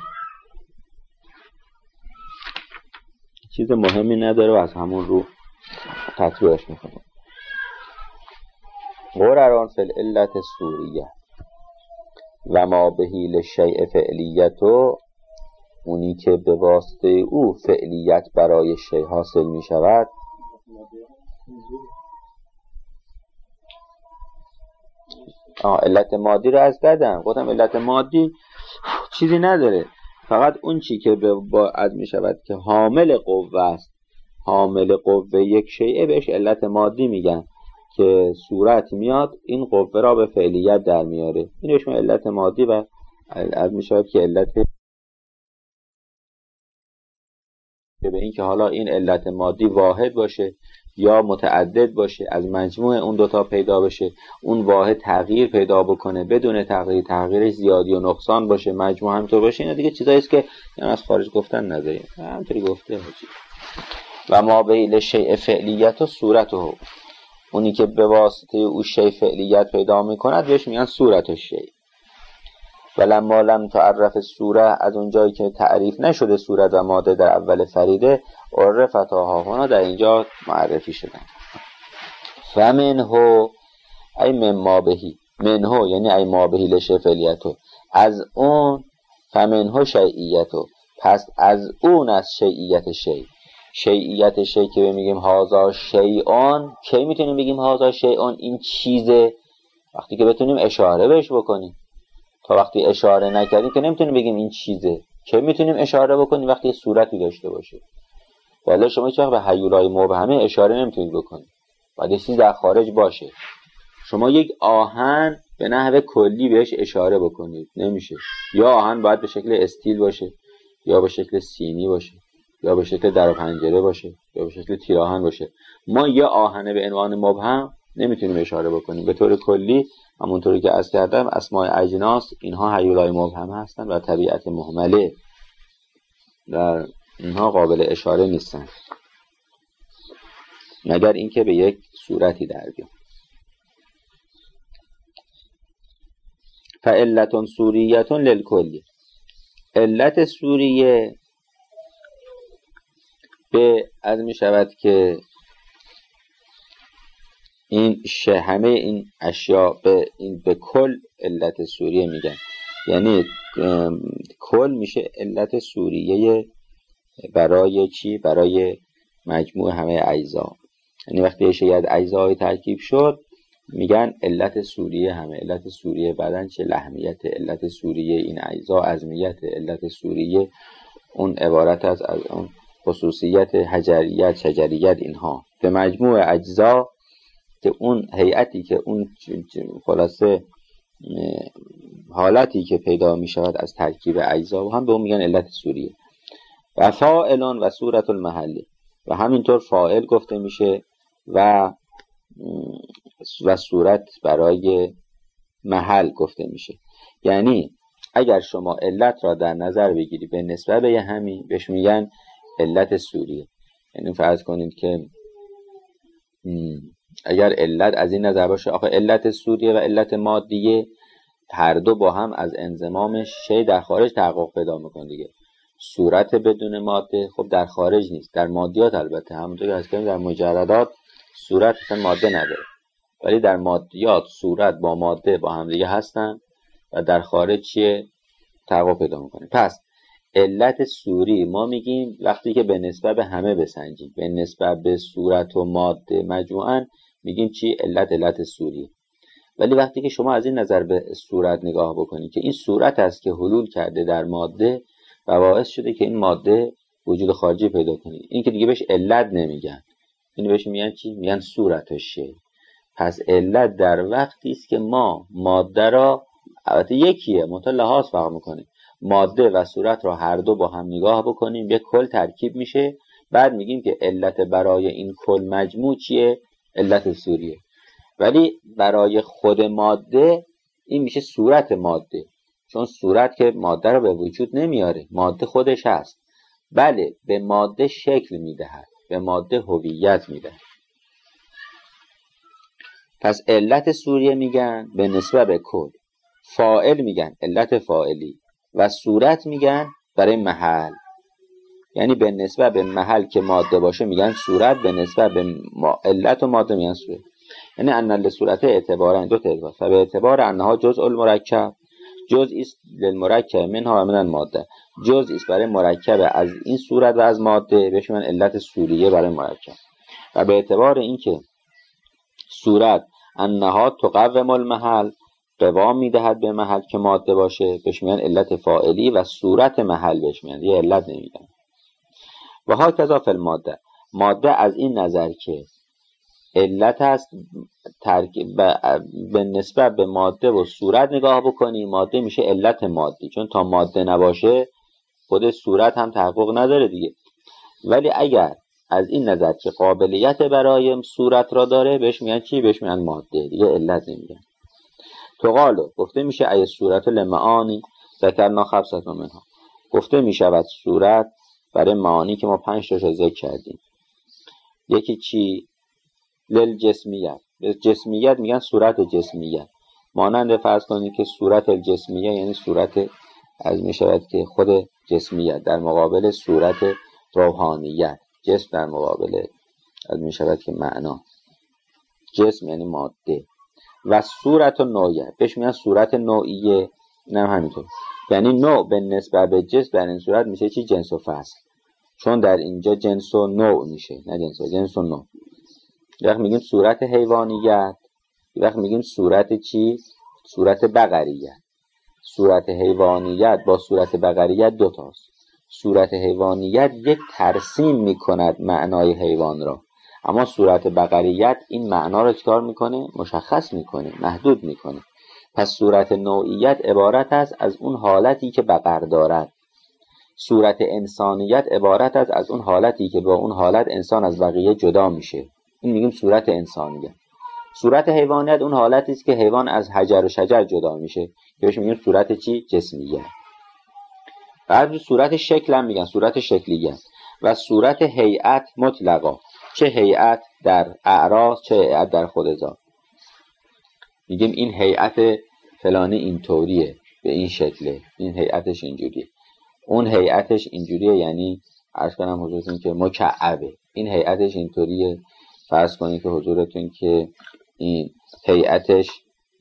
چیز مهمی نداره و از همون رو تطبیقش میکنه. قرران فی العلت سوریه و ما بهیل شیء فعلیتو، اونی که به واسطه او فعلیت برای شیء حاصل می شود. آه علت مادی رو از کردم، گفتم علت مادی چیزی نداره، فقط اون چی که با از می شود که حامل قوه است، حامل قوه یک شیء بهش علت مادی میگن که صورت میاد این قوه را به فعلیت در میاره، این بهش علت مادی و از می شود که علت که به این که حالا این علت مادی واحد باشه یا متعدد باشه، از مجموع اون دوتا پیدا بشه، اون واحد تغییر پیدا بکنه بدون تغییر تغییرش زیادی و نقصان باشه، مجموع همینطور باشه، اینا دیگه چیزایی است که یعنی از خارج گفتن نداره، همینطوری گفته هاچی. و ما بیل شیء فعلیت و صورته، اونی که به واسطه او شیء فعلیت پیدا میکند بهش میگن صورت الشیء. ولما لم تعرف صوره، از اون جایی که تعریف نشده صورت و ماده در اول فریده، عرفتها هنا در اینجا معرفی شدن. فمنه ای من ما بهی، منه یعنی ای ما بهی لشیء فعلیتو، از اون، فمنه شیعیتو، پس از اون از شیعیت شیء. شیعیت شیء که میگیم هازا شیئان، کی میتونیم بگیم هازا شیئان این چیزه؟ وقتی که بتونیم اشاره بهش بکنیم. تا وقتی اشاره نکردیم که نمیتونیم بگیم این چیزه. کی میتونیم اشاره بکنیم؟ وقتی صورتی داشته باشه. ولی شما هیچ وقت به هیولای مبهمه اشاره نمیتونید بکنید، باید چیزی در خارج باشه. شما یک آهن به نحو کلی بهش اشاره بکنید نمیشه. یا آهن باید به شکل استیل باشه، یا به شکل سینی باشه، یا به شکل در و پنجره باشه، یا به شکل تیراهن باشه. ما یه آهنه به عنوان مبهم نمیتونیم اشاره بکنیم. به طور کلی همونطوری که عرض کردم اسماء اجناس اینها هیولای مبهم هستند و طبیعت مهمله، در اینها قابل اشاره نیستند مگر اینکه به یک صورتی در بیان. فعلتون سوریتون للکلی، علت سوریه به از می شود که این شه همه این اشیاء به این به کل علت سوریه میگن، یعنی کل میشه علت سوریه برای چی؟ برای مجموع همه اجزا. یعنی وقتی یه شی از اجزای ترکیب شد میگن علت سوریه همه، علت سوریه بدن چه لحمیت، علت سوریه این اجزا عظمیت، علت سوریه اون عبارت از از اون خصوصیت حجریت شجریت، اینها به مجموع اجزا که اون هیئتی که اون خلاصه حالتی که پیدا می شود از ترکیب اجزا و هم به اون میگن علت سوریه. و فاعلان و صورت المحلی، و همینطور فاعل گفته میشه و و صورت برای محل گفته میشه. یعنی اگر شما علت را در نظر بگیری به نسبت به همین بهش میگن علت سوریه. یعنی فرض کنید که اگر علت از این نظر باشه آخه علت سوریه و علت مادیه هر دو با هم از انضمامش شی در خارج تحقق پیدا میکنه دیگه. صورت بدون ماده خب در خارج نیست، در مادیات البته همونطور که از کردیم در مجردات صورت اصلا ماده نداره، ولی در مادیات صورت با ماده با هم دیگه هستن و در خارج چیه؟ تحقق پیدا میکنه. پس علت سوری ما میگیم وقتی که به نسبت به همه بسنجیم، به نسبت به صورت و ماده مجموعاً میگیم چی؟ علت علت سوری. ولی وقتی که شما از این نظر به صورت نگاه بکنید که این صورت است که حلول کرده در ماده و باعث شده که این ماده وجود خارجی پیدا کنه، این که دیگه بهش علت نمیگن، این بهش میگن چی؟ میگن صورت الشیء. پس علت در وقتی است که ما ماده را، البته یکیه منتها لحاظ فرق میکنه، ماده و صورت را هر دو با هم نگاه بکنیم یک کل ترکیب میشه، بعد میگیم که علت برای این کل مجموع چیه؟ علت سوریه. ولی برای خود ماده این میشه صورت ماده، چون صورت که ماده رو به وجود نمیاره، ماده خودش هست، بله به ماده شکل میدهد، به ماده هویت میدهد. پس علت سوریه میگن به نسبت به کل. فاعل میگن علت فاعلی و صورت میگن برای محل. یعنی به نسبت به محل که ماده باشه میگن صورت، به نسبت به علت و ماده میگن صورت. یعنی ان للصورت اعتبارا، دو تا اعتبار. فبه اعتبار انها جزء المرکب، جزئی است للمرکب منها و من الماده، جزئی است برای مرکب از این صورت و از ماده، بهش میگن علت سوریه برای مرکب. و به اعتبار اینکه صورت انها تقوم المحل، قوام میدهد به محل که ماده باشه، بهش میگن علت فاعلی و صورت محل بهش میگن، یه علت نمیگن. و ها کذا فی الماده، ماده از این نظر که علت هست ترکیب به نسبت به ماده و صورت نگاه بکنی، ماده میشه علت مادی، چون تا ماده نباشه خود صورت هم تحقق نداره دیگه. ولی اگر از این نظر که قابلیت برای صورت را داره، بهش میگن چی؟ بهش میگن ماده، دیگه علت نمیگن. تو قالو گفته میشه ای صورت لمعانی ذکرنا خمسة منها، گفته میشود صورت برای معانی که ما پنج تاشو ذکر کردیم. یکی چی؟ للجسمیت، جسمیت میگن صورت جسمیت، مانند فرض کنید که صورت الجسمیه یعنی صورت از میشود که خود جسمیت در مقابل صورت روحانیت، جسم در مقابل از میشود که معنا، جسم یعنی ماده. و صورت نوعیه بهش میگن صورت نوعیه، نه همینطور، یعنی نوع به نسبت به جنس در این صورت میشه چی؟ جنس و فصل، چون در اینجا جنس و نوع میشه، نه جنس و جنس و نوع. یه وقت میگیم صورت حیوانیت، یه وقت میگیم صورت چی؟ صورت بقریت. صورت حیوانیت با صورت بقریت دو تاست. صورت حیوانیت یک ترسیم میکند معنای حیوان را، اما صورت بقریت این معنا را چکار میکنه؟ مشخص میکنه، محدود میکنه. پس صورت نوعیت عبارت است از اون حالتی که بقر دارد. صورت انسانیت عبارت است از اون حالتی که با اون حالت انسان از بقیه جدا میشه، این میگیم صورت انسانیت. صورت حیوانیت اون حالتی است که حیوان از حجر و شجر جدا میشه، که بهش میگیم صورت چی؟ جسمیه. بعد صورت شکل هم میگن صورت شکلیت. و صورت هیئت مطلقا، چه هیئت در اعراض چه هیئت در خود ذات. میگیم این هیئت فلانی اینطوریه، به این شکله، این هیئتش اینجوریه، اون هیئتش اینجوریه، یعنی عرض کنم حضورتون که مکعبه، این هیئتش اینطوریه. فرض کنید که حضورتون که این هیئتش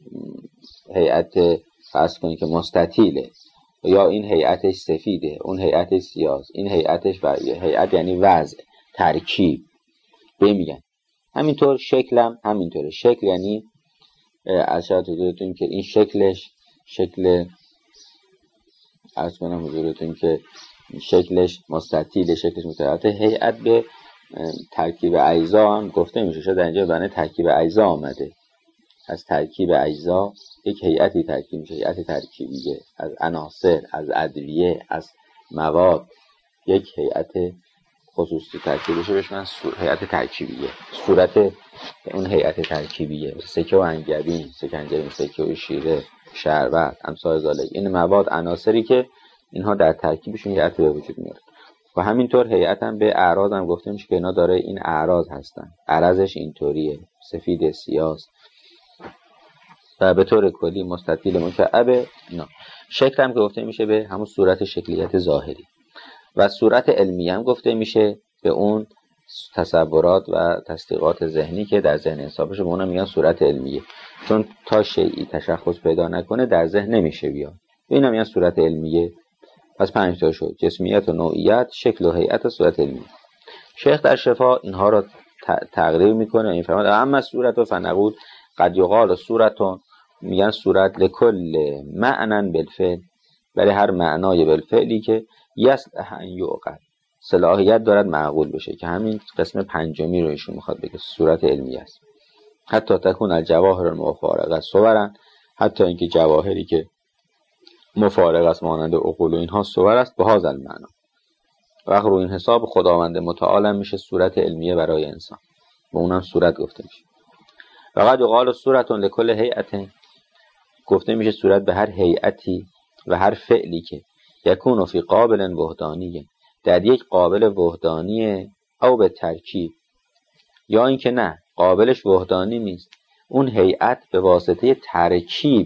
هیئت فرض کنید که مستطیله، یا این هیئتش سفیده، اون هیئتش سیاه، این هیئتش و هیئت یعنی وضع، ترکیب بمیگن. همینطور شکلم همینطوره، شکل یعنی از شاید حضورتون که این شکلش شکل عرض کنم حضورتون که شکلش مستطیل، شکلش متعارض. هیئت به ترکیب اجزا هم گفته میشه، شاید در اینجا بنا ترکیب اجزا آمده، از ترکیب اجزا یک هیئتی ترکیب میشه، هیئت ترکیبیه، از عناصر، از ادویه، از مواد یک هیئت خصوصی ترکیب بشه، بهش من هیئت ترکیبیه. صورت اون هیئت ترکیبیه، سکه و انگبین، سکه انگبین، سکه و شیره، شربت، امثال ذالک، این مواد عناصری که اینها در ترکیبشون هیئت به وجود میاره. و همینطور هیئت هم به اعراض هم گفته میشه که اینا داره این اعراض هستن، عرضش اینطوریه، سفید سیاه و به طور کلی مستطیل مکعب. نه شکل هم که گفته میشه به همون صورت شکلیت ظاهری. و صورت علمی هم گفته میشه به اون تصورات و تصدیقات ذهنی که در ذهن انسان بشه، به اونم میگن صورت علمیه، چون تا شیئی تشخص پیدا نکنه در ذهن نمیشه بیاد، اینم میگن صورت علمیه. پس پنج تا شد: جسمیت و نوعیت، شکل و هیئت و صورت علمیه. شیخ در شفا اینها رو تقریر میکنه، این فرمود اما صورت و فنقول قد یقال صورتون، میگن صورت لکل معنی بالفعل، برای هر معنای بالفعلی که یصلح ان یعقل، صلاحیت دارد معقول بشه، که همین قسم پنجمی رو ایشون میخواد بگه، صورت علمی است. حتی تکون الجواهر المفارقه صورن، حتی اینکه جواهری که مفارق است مانند عقول و اینها صور است به هذا المعنی. وقت رو این حساب خداوند متعال میشه صورت علمیه برای انسان، به اونم صورت گفته میشه. فقط یقال صورتون لکل هیئت، گفته میشه صورت به هر هیئتی و هر فعلی که یکون فی قابل وحدانیه، در یک قابل وحدانیه، او به ترکیب، یا اینکه نه قابلش وحدانی نیست، اون هیئت به واسطه ترکیب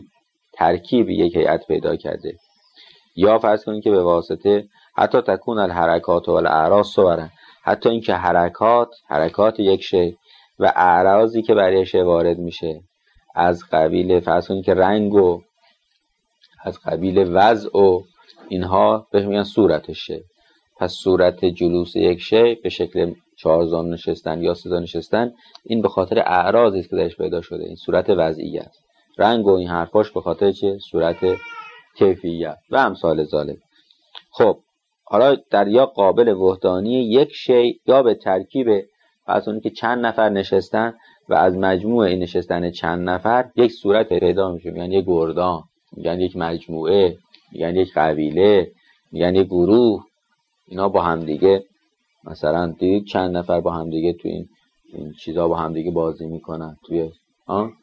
ترکیب یک هیئت پیدا کرده، یا فرض کنید که به واسطه حتی تکون الحرکات و الاعراض صورا، حتی اینکه حرکات حرکات یک شی و اعراضی که برای شی وارد میشه از قبیل فرض کنید که رنگ و از قبیل وضع و اینها بهش میگن صورت شی. پس صورت جلوس یک شی به شکل چهار زانو نشستن یا سه زانو نشستن، این به خاطر اعراضی است که درش پیدا شده، این صورت وضعیه است. رنگ و این حرفاش به خاطر چه؟ صورت کیفیت و امثال ذالک. خب حالا در یا قابل وحدانی یک شی یا به ترکیب فرض کنید که چند نفر نشستن و از مجموع این نشستن چند نفر یک صورت پیدا میشه، میگن یک گردان، میگن یک مجموعه، میگن یک قبیله، میگن یک گروه. اینا با هم دیگه مثلا دید چند نفر با هم دیگه تو این این چیزا با هم دیگه بازی میکنن توی آه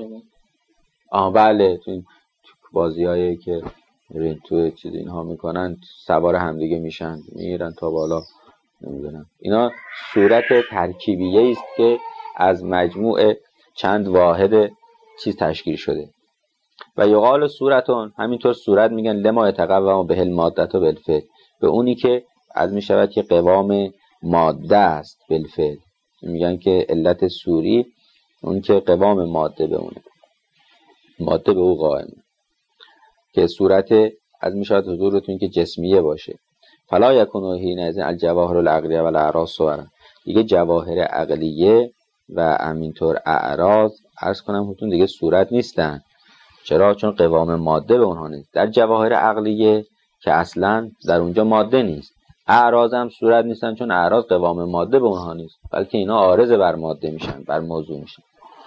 آه بله تو این بازیایی که میرین تو چیز اینها میکنن، سوار هم دیگه میشن میرن تا بالا، نمیدونم. اینا صورت ترکیبیه است که از مجموع چند واحد چیز تشکیل شده. و یقال صورتون، همینطور صورت میگن لما یتقوم به المادة بالفعل، به اونی که از میشود که قوام ماده است بالفعل، میگن که علت صوری اون که قوام ماده به اونه، ماده به او قائم، که صورت از میشود حضورتون که جسمیه باشه. فلا یکونو حینئذ الجواهر العقلیه و الاعراض صورا، دیگه جواهر عقلیه و همینطور اعراض عرض کنم حضورتون دیگه صورت نیستن. چرا؟ چون قوام ماده به اونها نیست. در جواهر عقلیه که اصلا در اونجا ماده نیست، اعراض هم صورت نیستن چون اعراض قوام ماده به اونها نیست، بلکه اینا عارض بر ماده میشن، بر موضوع میشن.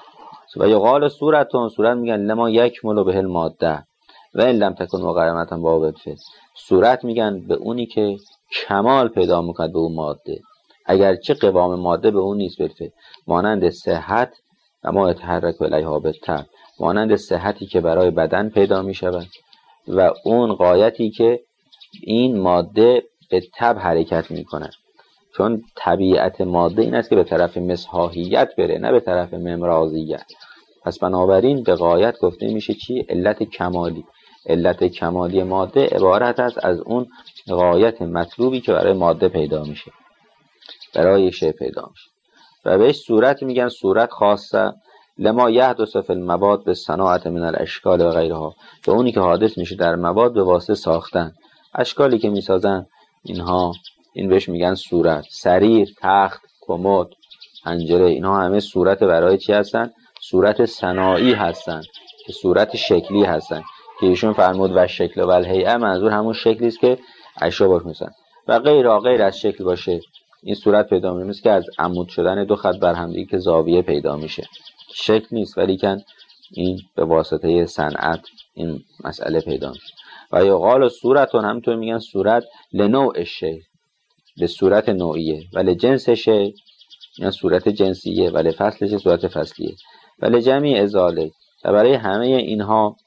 و یقال صورتون، صورت میگن لما یکمل به الماده و این لم تکن مقرمتا با بالفعل، صورت میگن به اونی که کمال پیدا میکند به اون ماده، اگرچه قوام ماده به اون نیست بالفعل، مانند صحت و ما يتحرك الیها بالطبع، مانند صحتی که برای بدن پیدا میشود و اون غایتی که این ماده به طبع حرکت میکند، چون طبیعت ماده این است که به طرف مسحاحیت بره نه به طرف ممراضیت. پس بنابراین به غایت گفته میشه چی؟ علت کمالی. علت کمالی ماده عبارت است از اون غایت مطلوبی که برای ماده پیدا میشه، برای یک شی پیدا میشه، و بهش صورت میگن. صورت خاصه لما یحدث فی المواد به صناعت من الاشکال و غیرها، به اونی که حادث میشه در مواد به واسطه ساختن اشکالی که میسازن اینها، این بهش میگن صورت. سریر، تخت، کمد، پنجره، اینها همه صورت برای چی هستن؟ صورت صناعی هستن که صورت شکلی هستن که ایشون فرمود و شکل و الهیئه، منظور همون شکلی است که اشیا باش میسن و غیر غیر از شکل باشه این صورت پیدا میشه، مثل که از عمود شدن دو خط بر هم دیگه که زاویه پیدا میشه، شکل نیست ولیکن این به واسطه صنعت این مسئله پیدا میشه. و یقال صورتون، همونطور میگن صورت لنوع شی، به صورت نوعیه، ولی جنس شی یعنی صورت جنسیه، ولی فصل شی صورت فصلیه، ولی جمعی ذالک، و برای همه اینها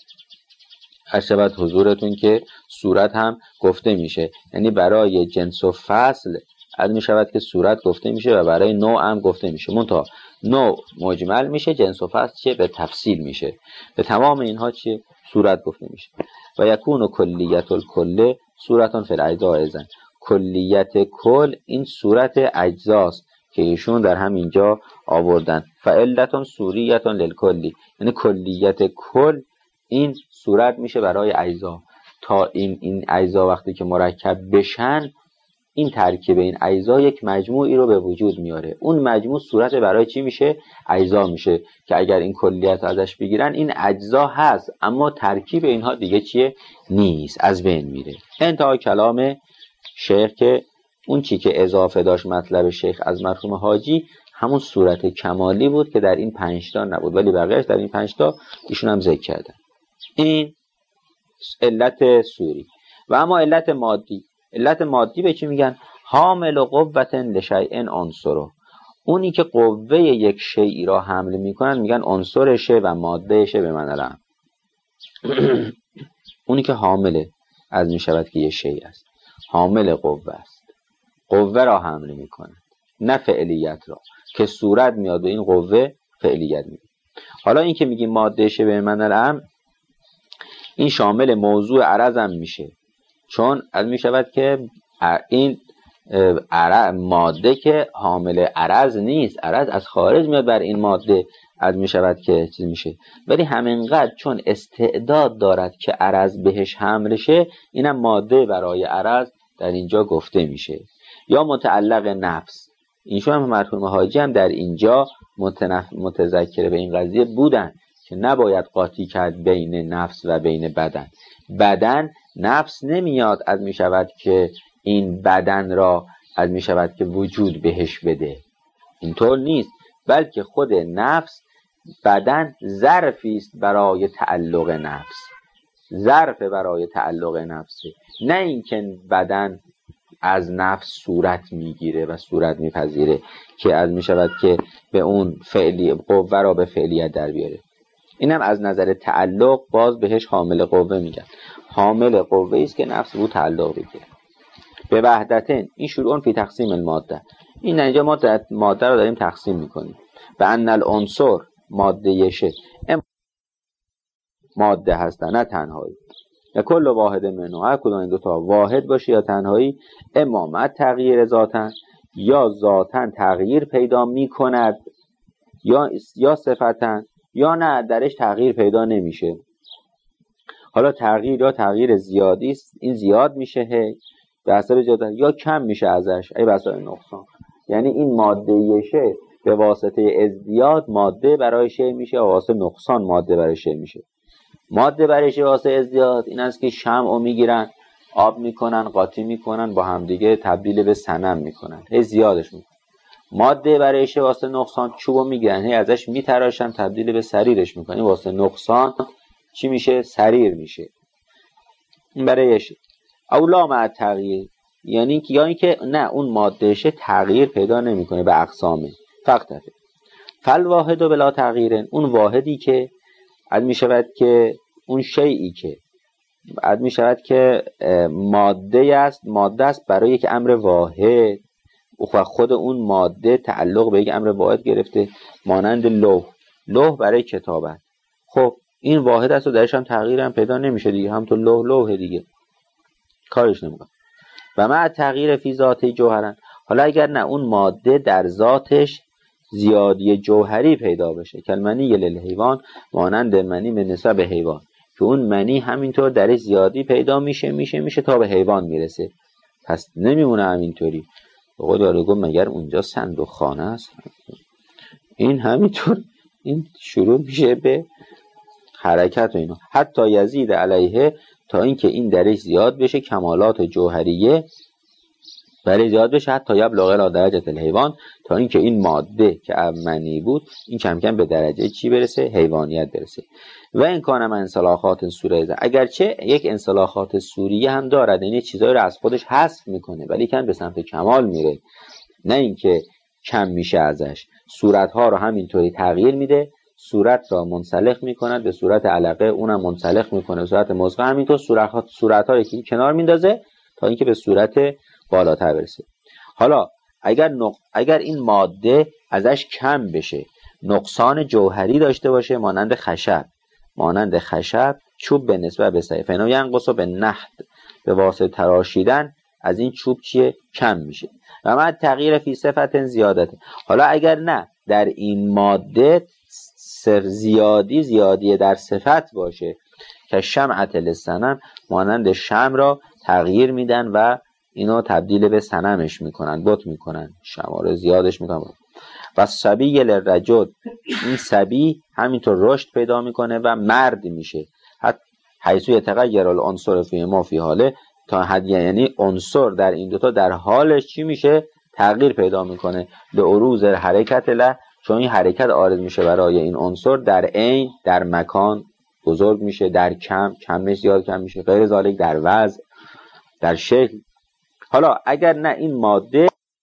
اشبت حضورتون که صورت هم گفته میشه، یعنی برای جنس و فصل از میشود که صورت گفته میشه و برای نوع هم گفته میشه، منتها نوع مجمل میشه، جنس و فصل چیه؟ به تفصیل میشه. به تمام اینها چیه؟ صورت گفته میشه. و یکون کلیت الکل صورتون فی الاجزاء ایضا، کلیت کل این صورت اجزاست که ایشون در همینجا آوردن. فعلتون صوریتون للکلی، یعنی کلیت کل این صورت میشه برای اجزا. تا این این اجزا وقتی که مرکب بشن، این ترکیب این اجزا یک مجموعی رو به وجود میاره، اون مجموع صورت برای چی میشه؟ اجزا میشه، که اگر این کلیت ازش بگیرن این اجزا هست اما ترکیب اینها دیگه چیه؟ نیست، از بین میره. انتهای کلام شیخ که اون چی که اضافه داشت مطلب شیخ از مرحوم حاجی همون صورت کمالی بود که در این پنج تا نبود، ولی بقیه‌اش در این پنج تا ایشون هم ذکر کردن. این علت صوری. و اما علت مادی، علت مادی به چی میگن؟ حامل قوة لشیء عنصره، اونی که قوه یک شیئی را حمل میکنن میگن عنصرشه و مادهشه به معنی العام. اونی که حامل از میشود که یه شیء است، حامل قوه است، قوه را حمل میکنه نه فعلیت را، که صورت میاد و این قوه فعلیت میده. حالا این که میگیم مادهشه به معنی العام، این شامل موضوع عرض هم میشه، چون از می شود که این ماده که حامل عرض نیست، عرض از خارج میاد بر این ماده، از می شود که چیز میشه، ولی همینقدر چون استعداد دارد که عرض بهش حمل شه، اینم ماده برای عرض در اینجا گفته میشه. یا متعلق نفس، اینشون هم مرحوم حاجی هم در اینجا متنف... متذکر به این قضیه بودن که نباید قاطی کرد بین نفس و بین بدن. بدن نفس نمیاد از می شود که این بدن را از می شود که وجود بهش بده، اینطور نیست، بلکه خود نفس بدن ظرفی است برای تعلق نفس، ظرف برای تعلق نفسه، نه اینکه بدن از نفس صورت میگیره و صورت میپذیره که از می شود که به اون فعلی قوه را به فعلیت در بیاره. اینم از نظر تعلق باز بهش حامل قوه میگن، حامل قوه است که نفس رو تعلق بگیره. به وحدتن، این شروع فی تقسیم الماده، این اینجا ما ماده رو داریم تقسیم میکنیم. و ان العنصر ماده یشه ماده هستن، نه تنهایی. یا کل واحد منو، هر کدوم این دوتا واحد باشه یا تنهایی، امامت تغییر ذاتن، یا ذاتن تغییر پیدا میکند، یا یا صفتن، یا نه درش تغییر پیدا نمیشه. حالا تغییر یا تغییر زیادی است، این زیاد میشه هی به اثر زیادت، یا کم میشه ازش ای به اثر نقصان. یعنی این ماده یشه به واسطه ازدیاد ماده برای شی میشه و واسطه نقصان ماده برای شی میشه. ماده برای شی واسطه ازدیاد این است که شمعو میگیرن، آب میکنن، قاطی میکنن، با همدیگه تبدیل به صنم میکنن، هی زیادش میکنن. ماده برای شی واسطه نقصان چوبو میگیرن، هی ازش میتراشن، تبدیل به سریرش میکنن، این واسطه نقصان چی میشه؟ سریر میشه. این برای شی. اولا مع تغییر، یعنی که یا اینکه نه اون مادهشه تغییر پیدا نمیکنه به اقسامه فقط. فل واحد و بلا تغییرن، اون واحدی که از میشود که اون شیئی که از میشود که ماده است، ماده است برای یک امر واحد، و خود اون ماده تعلق به یک امر واحد گرفته، مانند لوح. لوح برای کتابت، خب این واحد است و درش هم تغییر هم پیدا نمیشه دیگه، هم تو لوح لوح دیگه کارش نمیکنه. و مع تغییر فی ذاتی جوهرن، حالا اگر نه اون ماده در ذاتش زیادی جوهری پیدا بشه، کلمنی للحیوان، مانند منی به نسبت به حیوان، که اون منی همینطور درش زیادی پیدا میشه میشه میشه تا به حیوان میرسه، پس نمیمونه همینطوری. آقا داره گفت مگر اونجا صندوق خانه است؟ این همینطور این شروع میشه به حرکت و اینا، حتی یزید علیه، تا اینکه این درش زیاد بشه، کمالات جوهریه برای زیاد بشه، حتی یبلغ الی درجه الحیوان، تا اینکه این ماده که منی بود این کم کم به درجه چی برسه؟ حیوانیت برسه. و این کانم انسلاخات سوره، اگرچه یک انسلاخات سوریه هم دارد، یعنی چیزایی رو از خودش حذف میکنه ولی کم به سمت کمال میره، نه اینکه کم میشه ازش. صورتها رو همینطوری تغییر میده، صورت را منسلخ میکند به صورت علقه، اونم منسلخ میکنه به صورت مزغه، همینطور صورت صورت‌هایی که کنار میندازه تا اینکه به صورت بالاتر برسه. حالا اگر نق... اگر این ماده ازش کم بشه، نقصان جوهری داشته باشه، مانند خشب، مانند خشب چوب به نسبت به سیف، فنو ینقص به نحت، به واسطه تراشیدن از این چوب چیه؟ کم میشه. و بعد تغییر فی صفت زیادت، حالا اگر نه در این ماده زیادی زیادی در صفت باشه، که شمعت للصنم، مانند شمع را تغییر میدن و اینو تبدیل به صنمش میکنن، بت میکنن، شمع رو زیادش میکنن. و صبی للرجل، این صبی همینطور رشد پیدا میکنه و مرد میشه، حتی حیث یتغیر العنصر فی ما فی حاله، تا حد یعنی عنصر در این دوتا در حالش چی میشه؟ تغییر پیدا میکنه. لعروض حرکت له، چون این حرکت عارض میشه برای این عنصر در عین، در مکان بزرگ میشه، در کم کمش زیاد کم میشه، غیر ذالک در وضع، در شکل. حالا اگر نه این ماده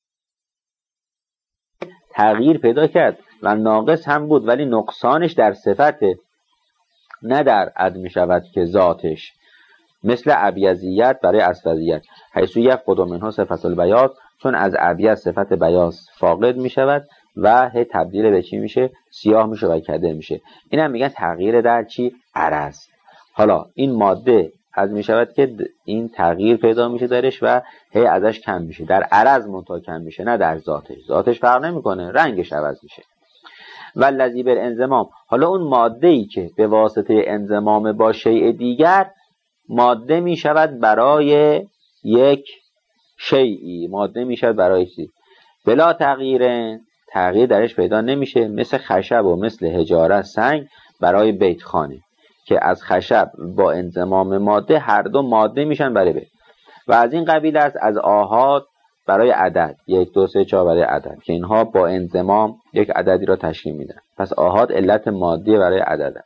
تغییر پیدا کرد و ناقص هم بود ولی نقصانش در صفته، نه در عد می شود که ذاتش، مثل ابیضیت برای اسودیت، حیث یفقد منها صفت البیاض، چون از ابیض صفت بیاض فاقد می شود و هی تبدیل به چی میشه؟ سیاه میشه و کده میشه. اینم میگن تغییر در چی؟ عرض. حالا این ماده از می شود که این تغییر پیدا میشه درش و هی ازش کم میشه. در عرض منتها کم میشه، نه در ذاتش. ذاتش فرق نمیکنه، رنگش عوض میشه. و الذی بالانضمام، حالا اون ماده ای که به واسطه انضمام با شیء دیگر ماده می شود برای یک شیئی، ماده می شود برای چیزی بلا تغییر، تغییر درش پیدا نمیشه، مثل خشب و مثل حجاره سنگ برای بیت خانه که از خشب با انضمام ماده هر دو ماده میشن برای بیت. و از این قبیل است از آحاد برای عدد، یک دو سه چهار برای عدد که اینها با انضمام یک عددی را تشکیل میدن. پس آحاد علت مادی برای عدد.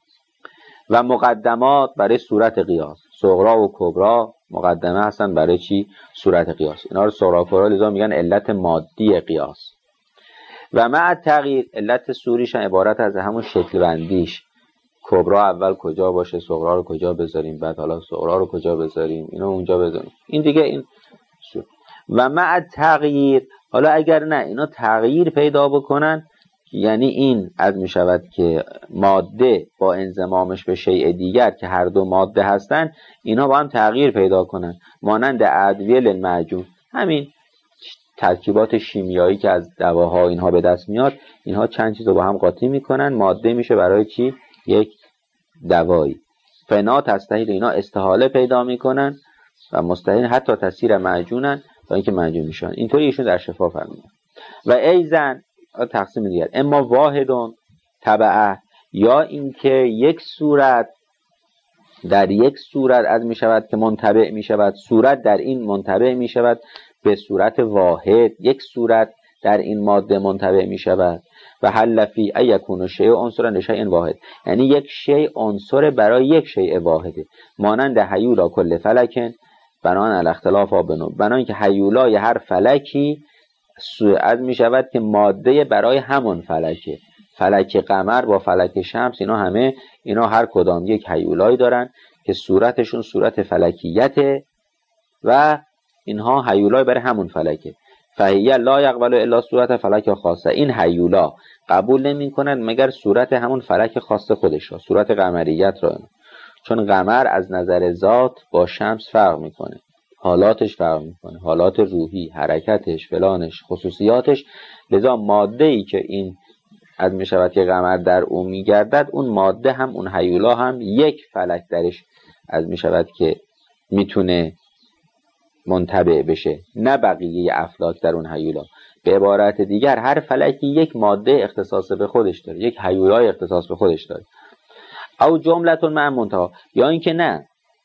و مقدمات برای صورت قیاس، صغرا و کبرا مقدمه هستن برای چی؟ صورت قیاس. اینا رو صغرا و کبرا لذا میگن علت مادی قیاس. و مع تغییر علت صوریش هم عبارت از همون شکل بندیش، کبرا اول کجا باشه، صغرا رو کجا بذاریم، بعد حالا صغرا رو کجا بذاریم، اینو اونجا بذاریم، این دیگه این صورت. و مع تغییر، حالا اگر نه اینا تغییر پیدا بکنن، یعنی این از می شود که ماده با انضمامش به شیء دیگر که هر دو ماده هستن اینا با هم تغییر پیدا کنن، مانند ادویه للمعجون، همین ترکیبات شیمیایی که از دواها اینها به دست میاد، اینها چند چیز رو با هم قاطی میکنن، ماده میشه برای چی؟ یک دوایی. فنا تستحیل، اینا استحاله پیدا میکنن و مستحیل حتی تسیر معجونن تا اینکه معجون میشن. اینطوری ایشون در شفا فرمودن. و ایزن تقسیم دیگر، اما واحدون تبعه، یا اینکه یک صورت در یک صورت از می شود که منتبع می شود، صورت در این منتبع می شود به صورت واحد، یک صورت در این ماده منتبع می شود. و حل فی ایکون شیء عنصر لشیء واحد، یعنی یک شیء عنصر برای یک شیء واحده، مانند هیولا کل فلکن بنان الاختلاف بنو، بنان که هیولای هر فلکی از می شود که ماده برای همون فلکه، فلک قمر با فلک شمس، اینا همه اینا هر کدام یک هیولایی دارن که صورتشون صورت فلکیته و اینها هیولای برای همون فلکه. فهیه لا یقبل الا صورت فلک خاصه، این هیولا قبول نمی کنند مگر صورت همون فلک خاص خودش را، صورت قمریت را، چون قمر از نظر ذات با شمس فرق میکنه، حالاتش فرق میکنه، حالات روحی، حرکتش، فلانش، خصوصیاتش، لذا ماده ای که این از می شود که قمر در او میگردد، اون ماده هم اون هیولا هم یک فلک درش از می شود که میتونه منتبع بشه، نه بقیه افلاک در اون هیولا. به عبارت دیگر هر فلکی یک ماده اختصاص به خودش داره، یک هیولای اختصاص به خودش داره. او جملتون مع منتها، یا اینکه نه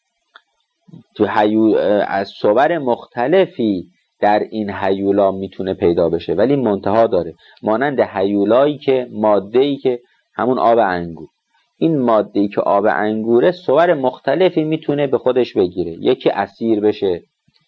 تو هیو... از صور مختلفی در این هیولا میتونه پیدا بشه ولی منتها داره، مانند هیولایی که ماده‌ای که همون آب انگور، این ماده‌ای که آب انگوره صور مختلفی میتونه به خودش بگیره، یکی اسیر بشه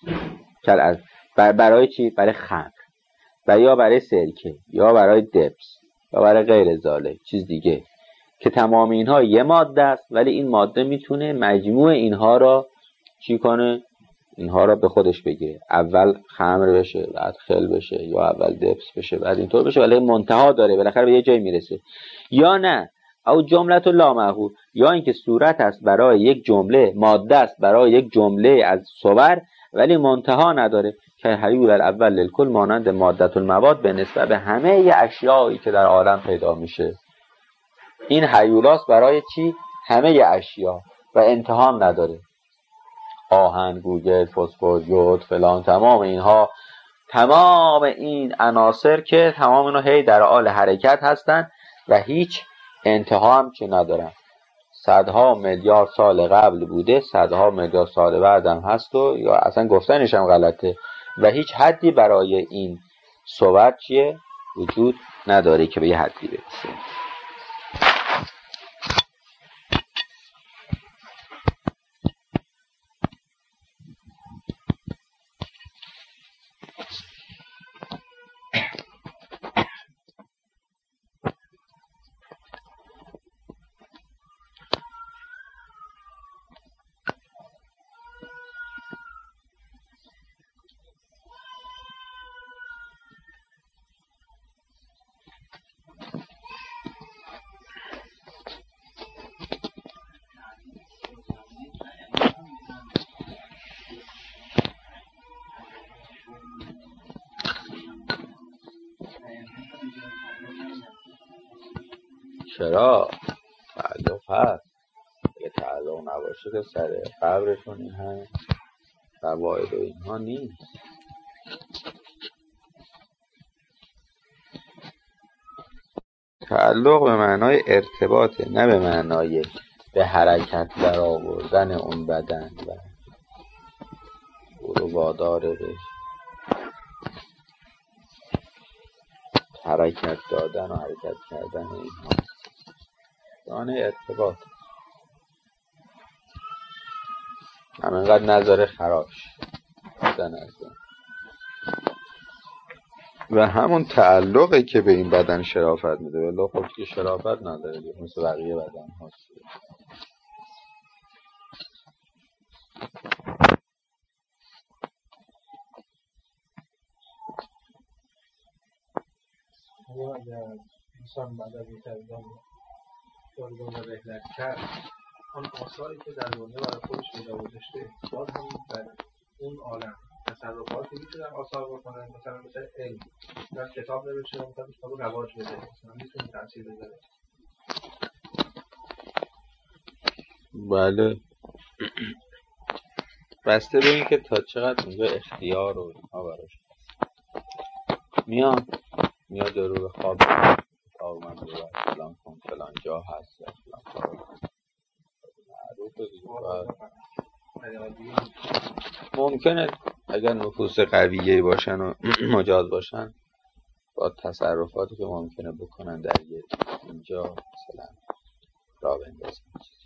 بر برای چی؟ برای خمر، و یا برای سرکه، یا برای دبس، یا برای غیر ذالک چیز دیگه، که تمام اینها یه ماده است ولی این ماده میتونه مجموع اینها را چی کنه؟ اینها را به خودش بگیره، اول خمر بشه، بعد خل بشه، یا اول دبس بشه، بعد اینطور بشه، ولی منتها داره، بالاخره به یه جای میرسه. یا نه او جملت لا معهود، یا اینکه صورت است برای یک جمله، ماده است برای یک جمله از صور ولی منتها نداره، که هیول الاول للکل، مانند مادت المواد به نسبت به همه اشیایی که در عالم پیدا میشه. این هیولاست برای چی؟ همه اشیا و انتها نداره، آهن، گوگل، فسفر، یود، فلان، تمام اینها، تمام این عناصر که تمام اینا هی در حال حرکت هستن و هیچ انتها هم چه ندارن. صدها میلیارد سال قبل بوده، صدها میلیارد سال بعد هم هست و یا اصلا گفتنش هم غلطه و هیچ حدی برای این صور چیه؟ وجود نداره که به یه حدی برسه. چرا؟ تعلق هست. اگه تعلق نباشه که سر قبرشون این هم فواید و اینها نیست. تعلق به معنای ارتباطه، نه به معنای به حرکت در آوردن اون بدن و او رو واداره به حرکت دادن و حرکت کردن اینها. دانه ارتباط همینقدر نذاره خراش بدن از اون. و همون تعلقه که به این بدن شرافت میده، ولی خب که شرافت نداره دیگه، مثل بقیه بدن هاست. اگر انسان بعد از اینکه دنیا رحلت کرد، آن آثاری که در دنیا برای خودش میده گذاشته باز هم در اون عالم تصرفاتی میتونن آثار بکنن، مثلا مثل علم در کتاب نوشته و مثلا کتاب رواج بده، مثلا میتونه تاثیر بذاره. بله، بسته به این که تا چقدر اونجا اختیار و اینها براش میاد میاد رو به خواب کتاب من رو فلان کن، فلان جا هست یا فلان کار معروفه دیگه. ممکنه اگر نفوس قویه باشن و مجاز باشن با تصرفاتی که ممکنه بکنن در اینجا مثلا را بندازن.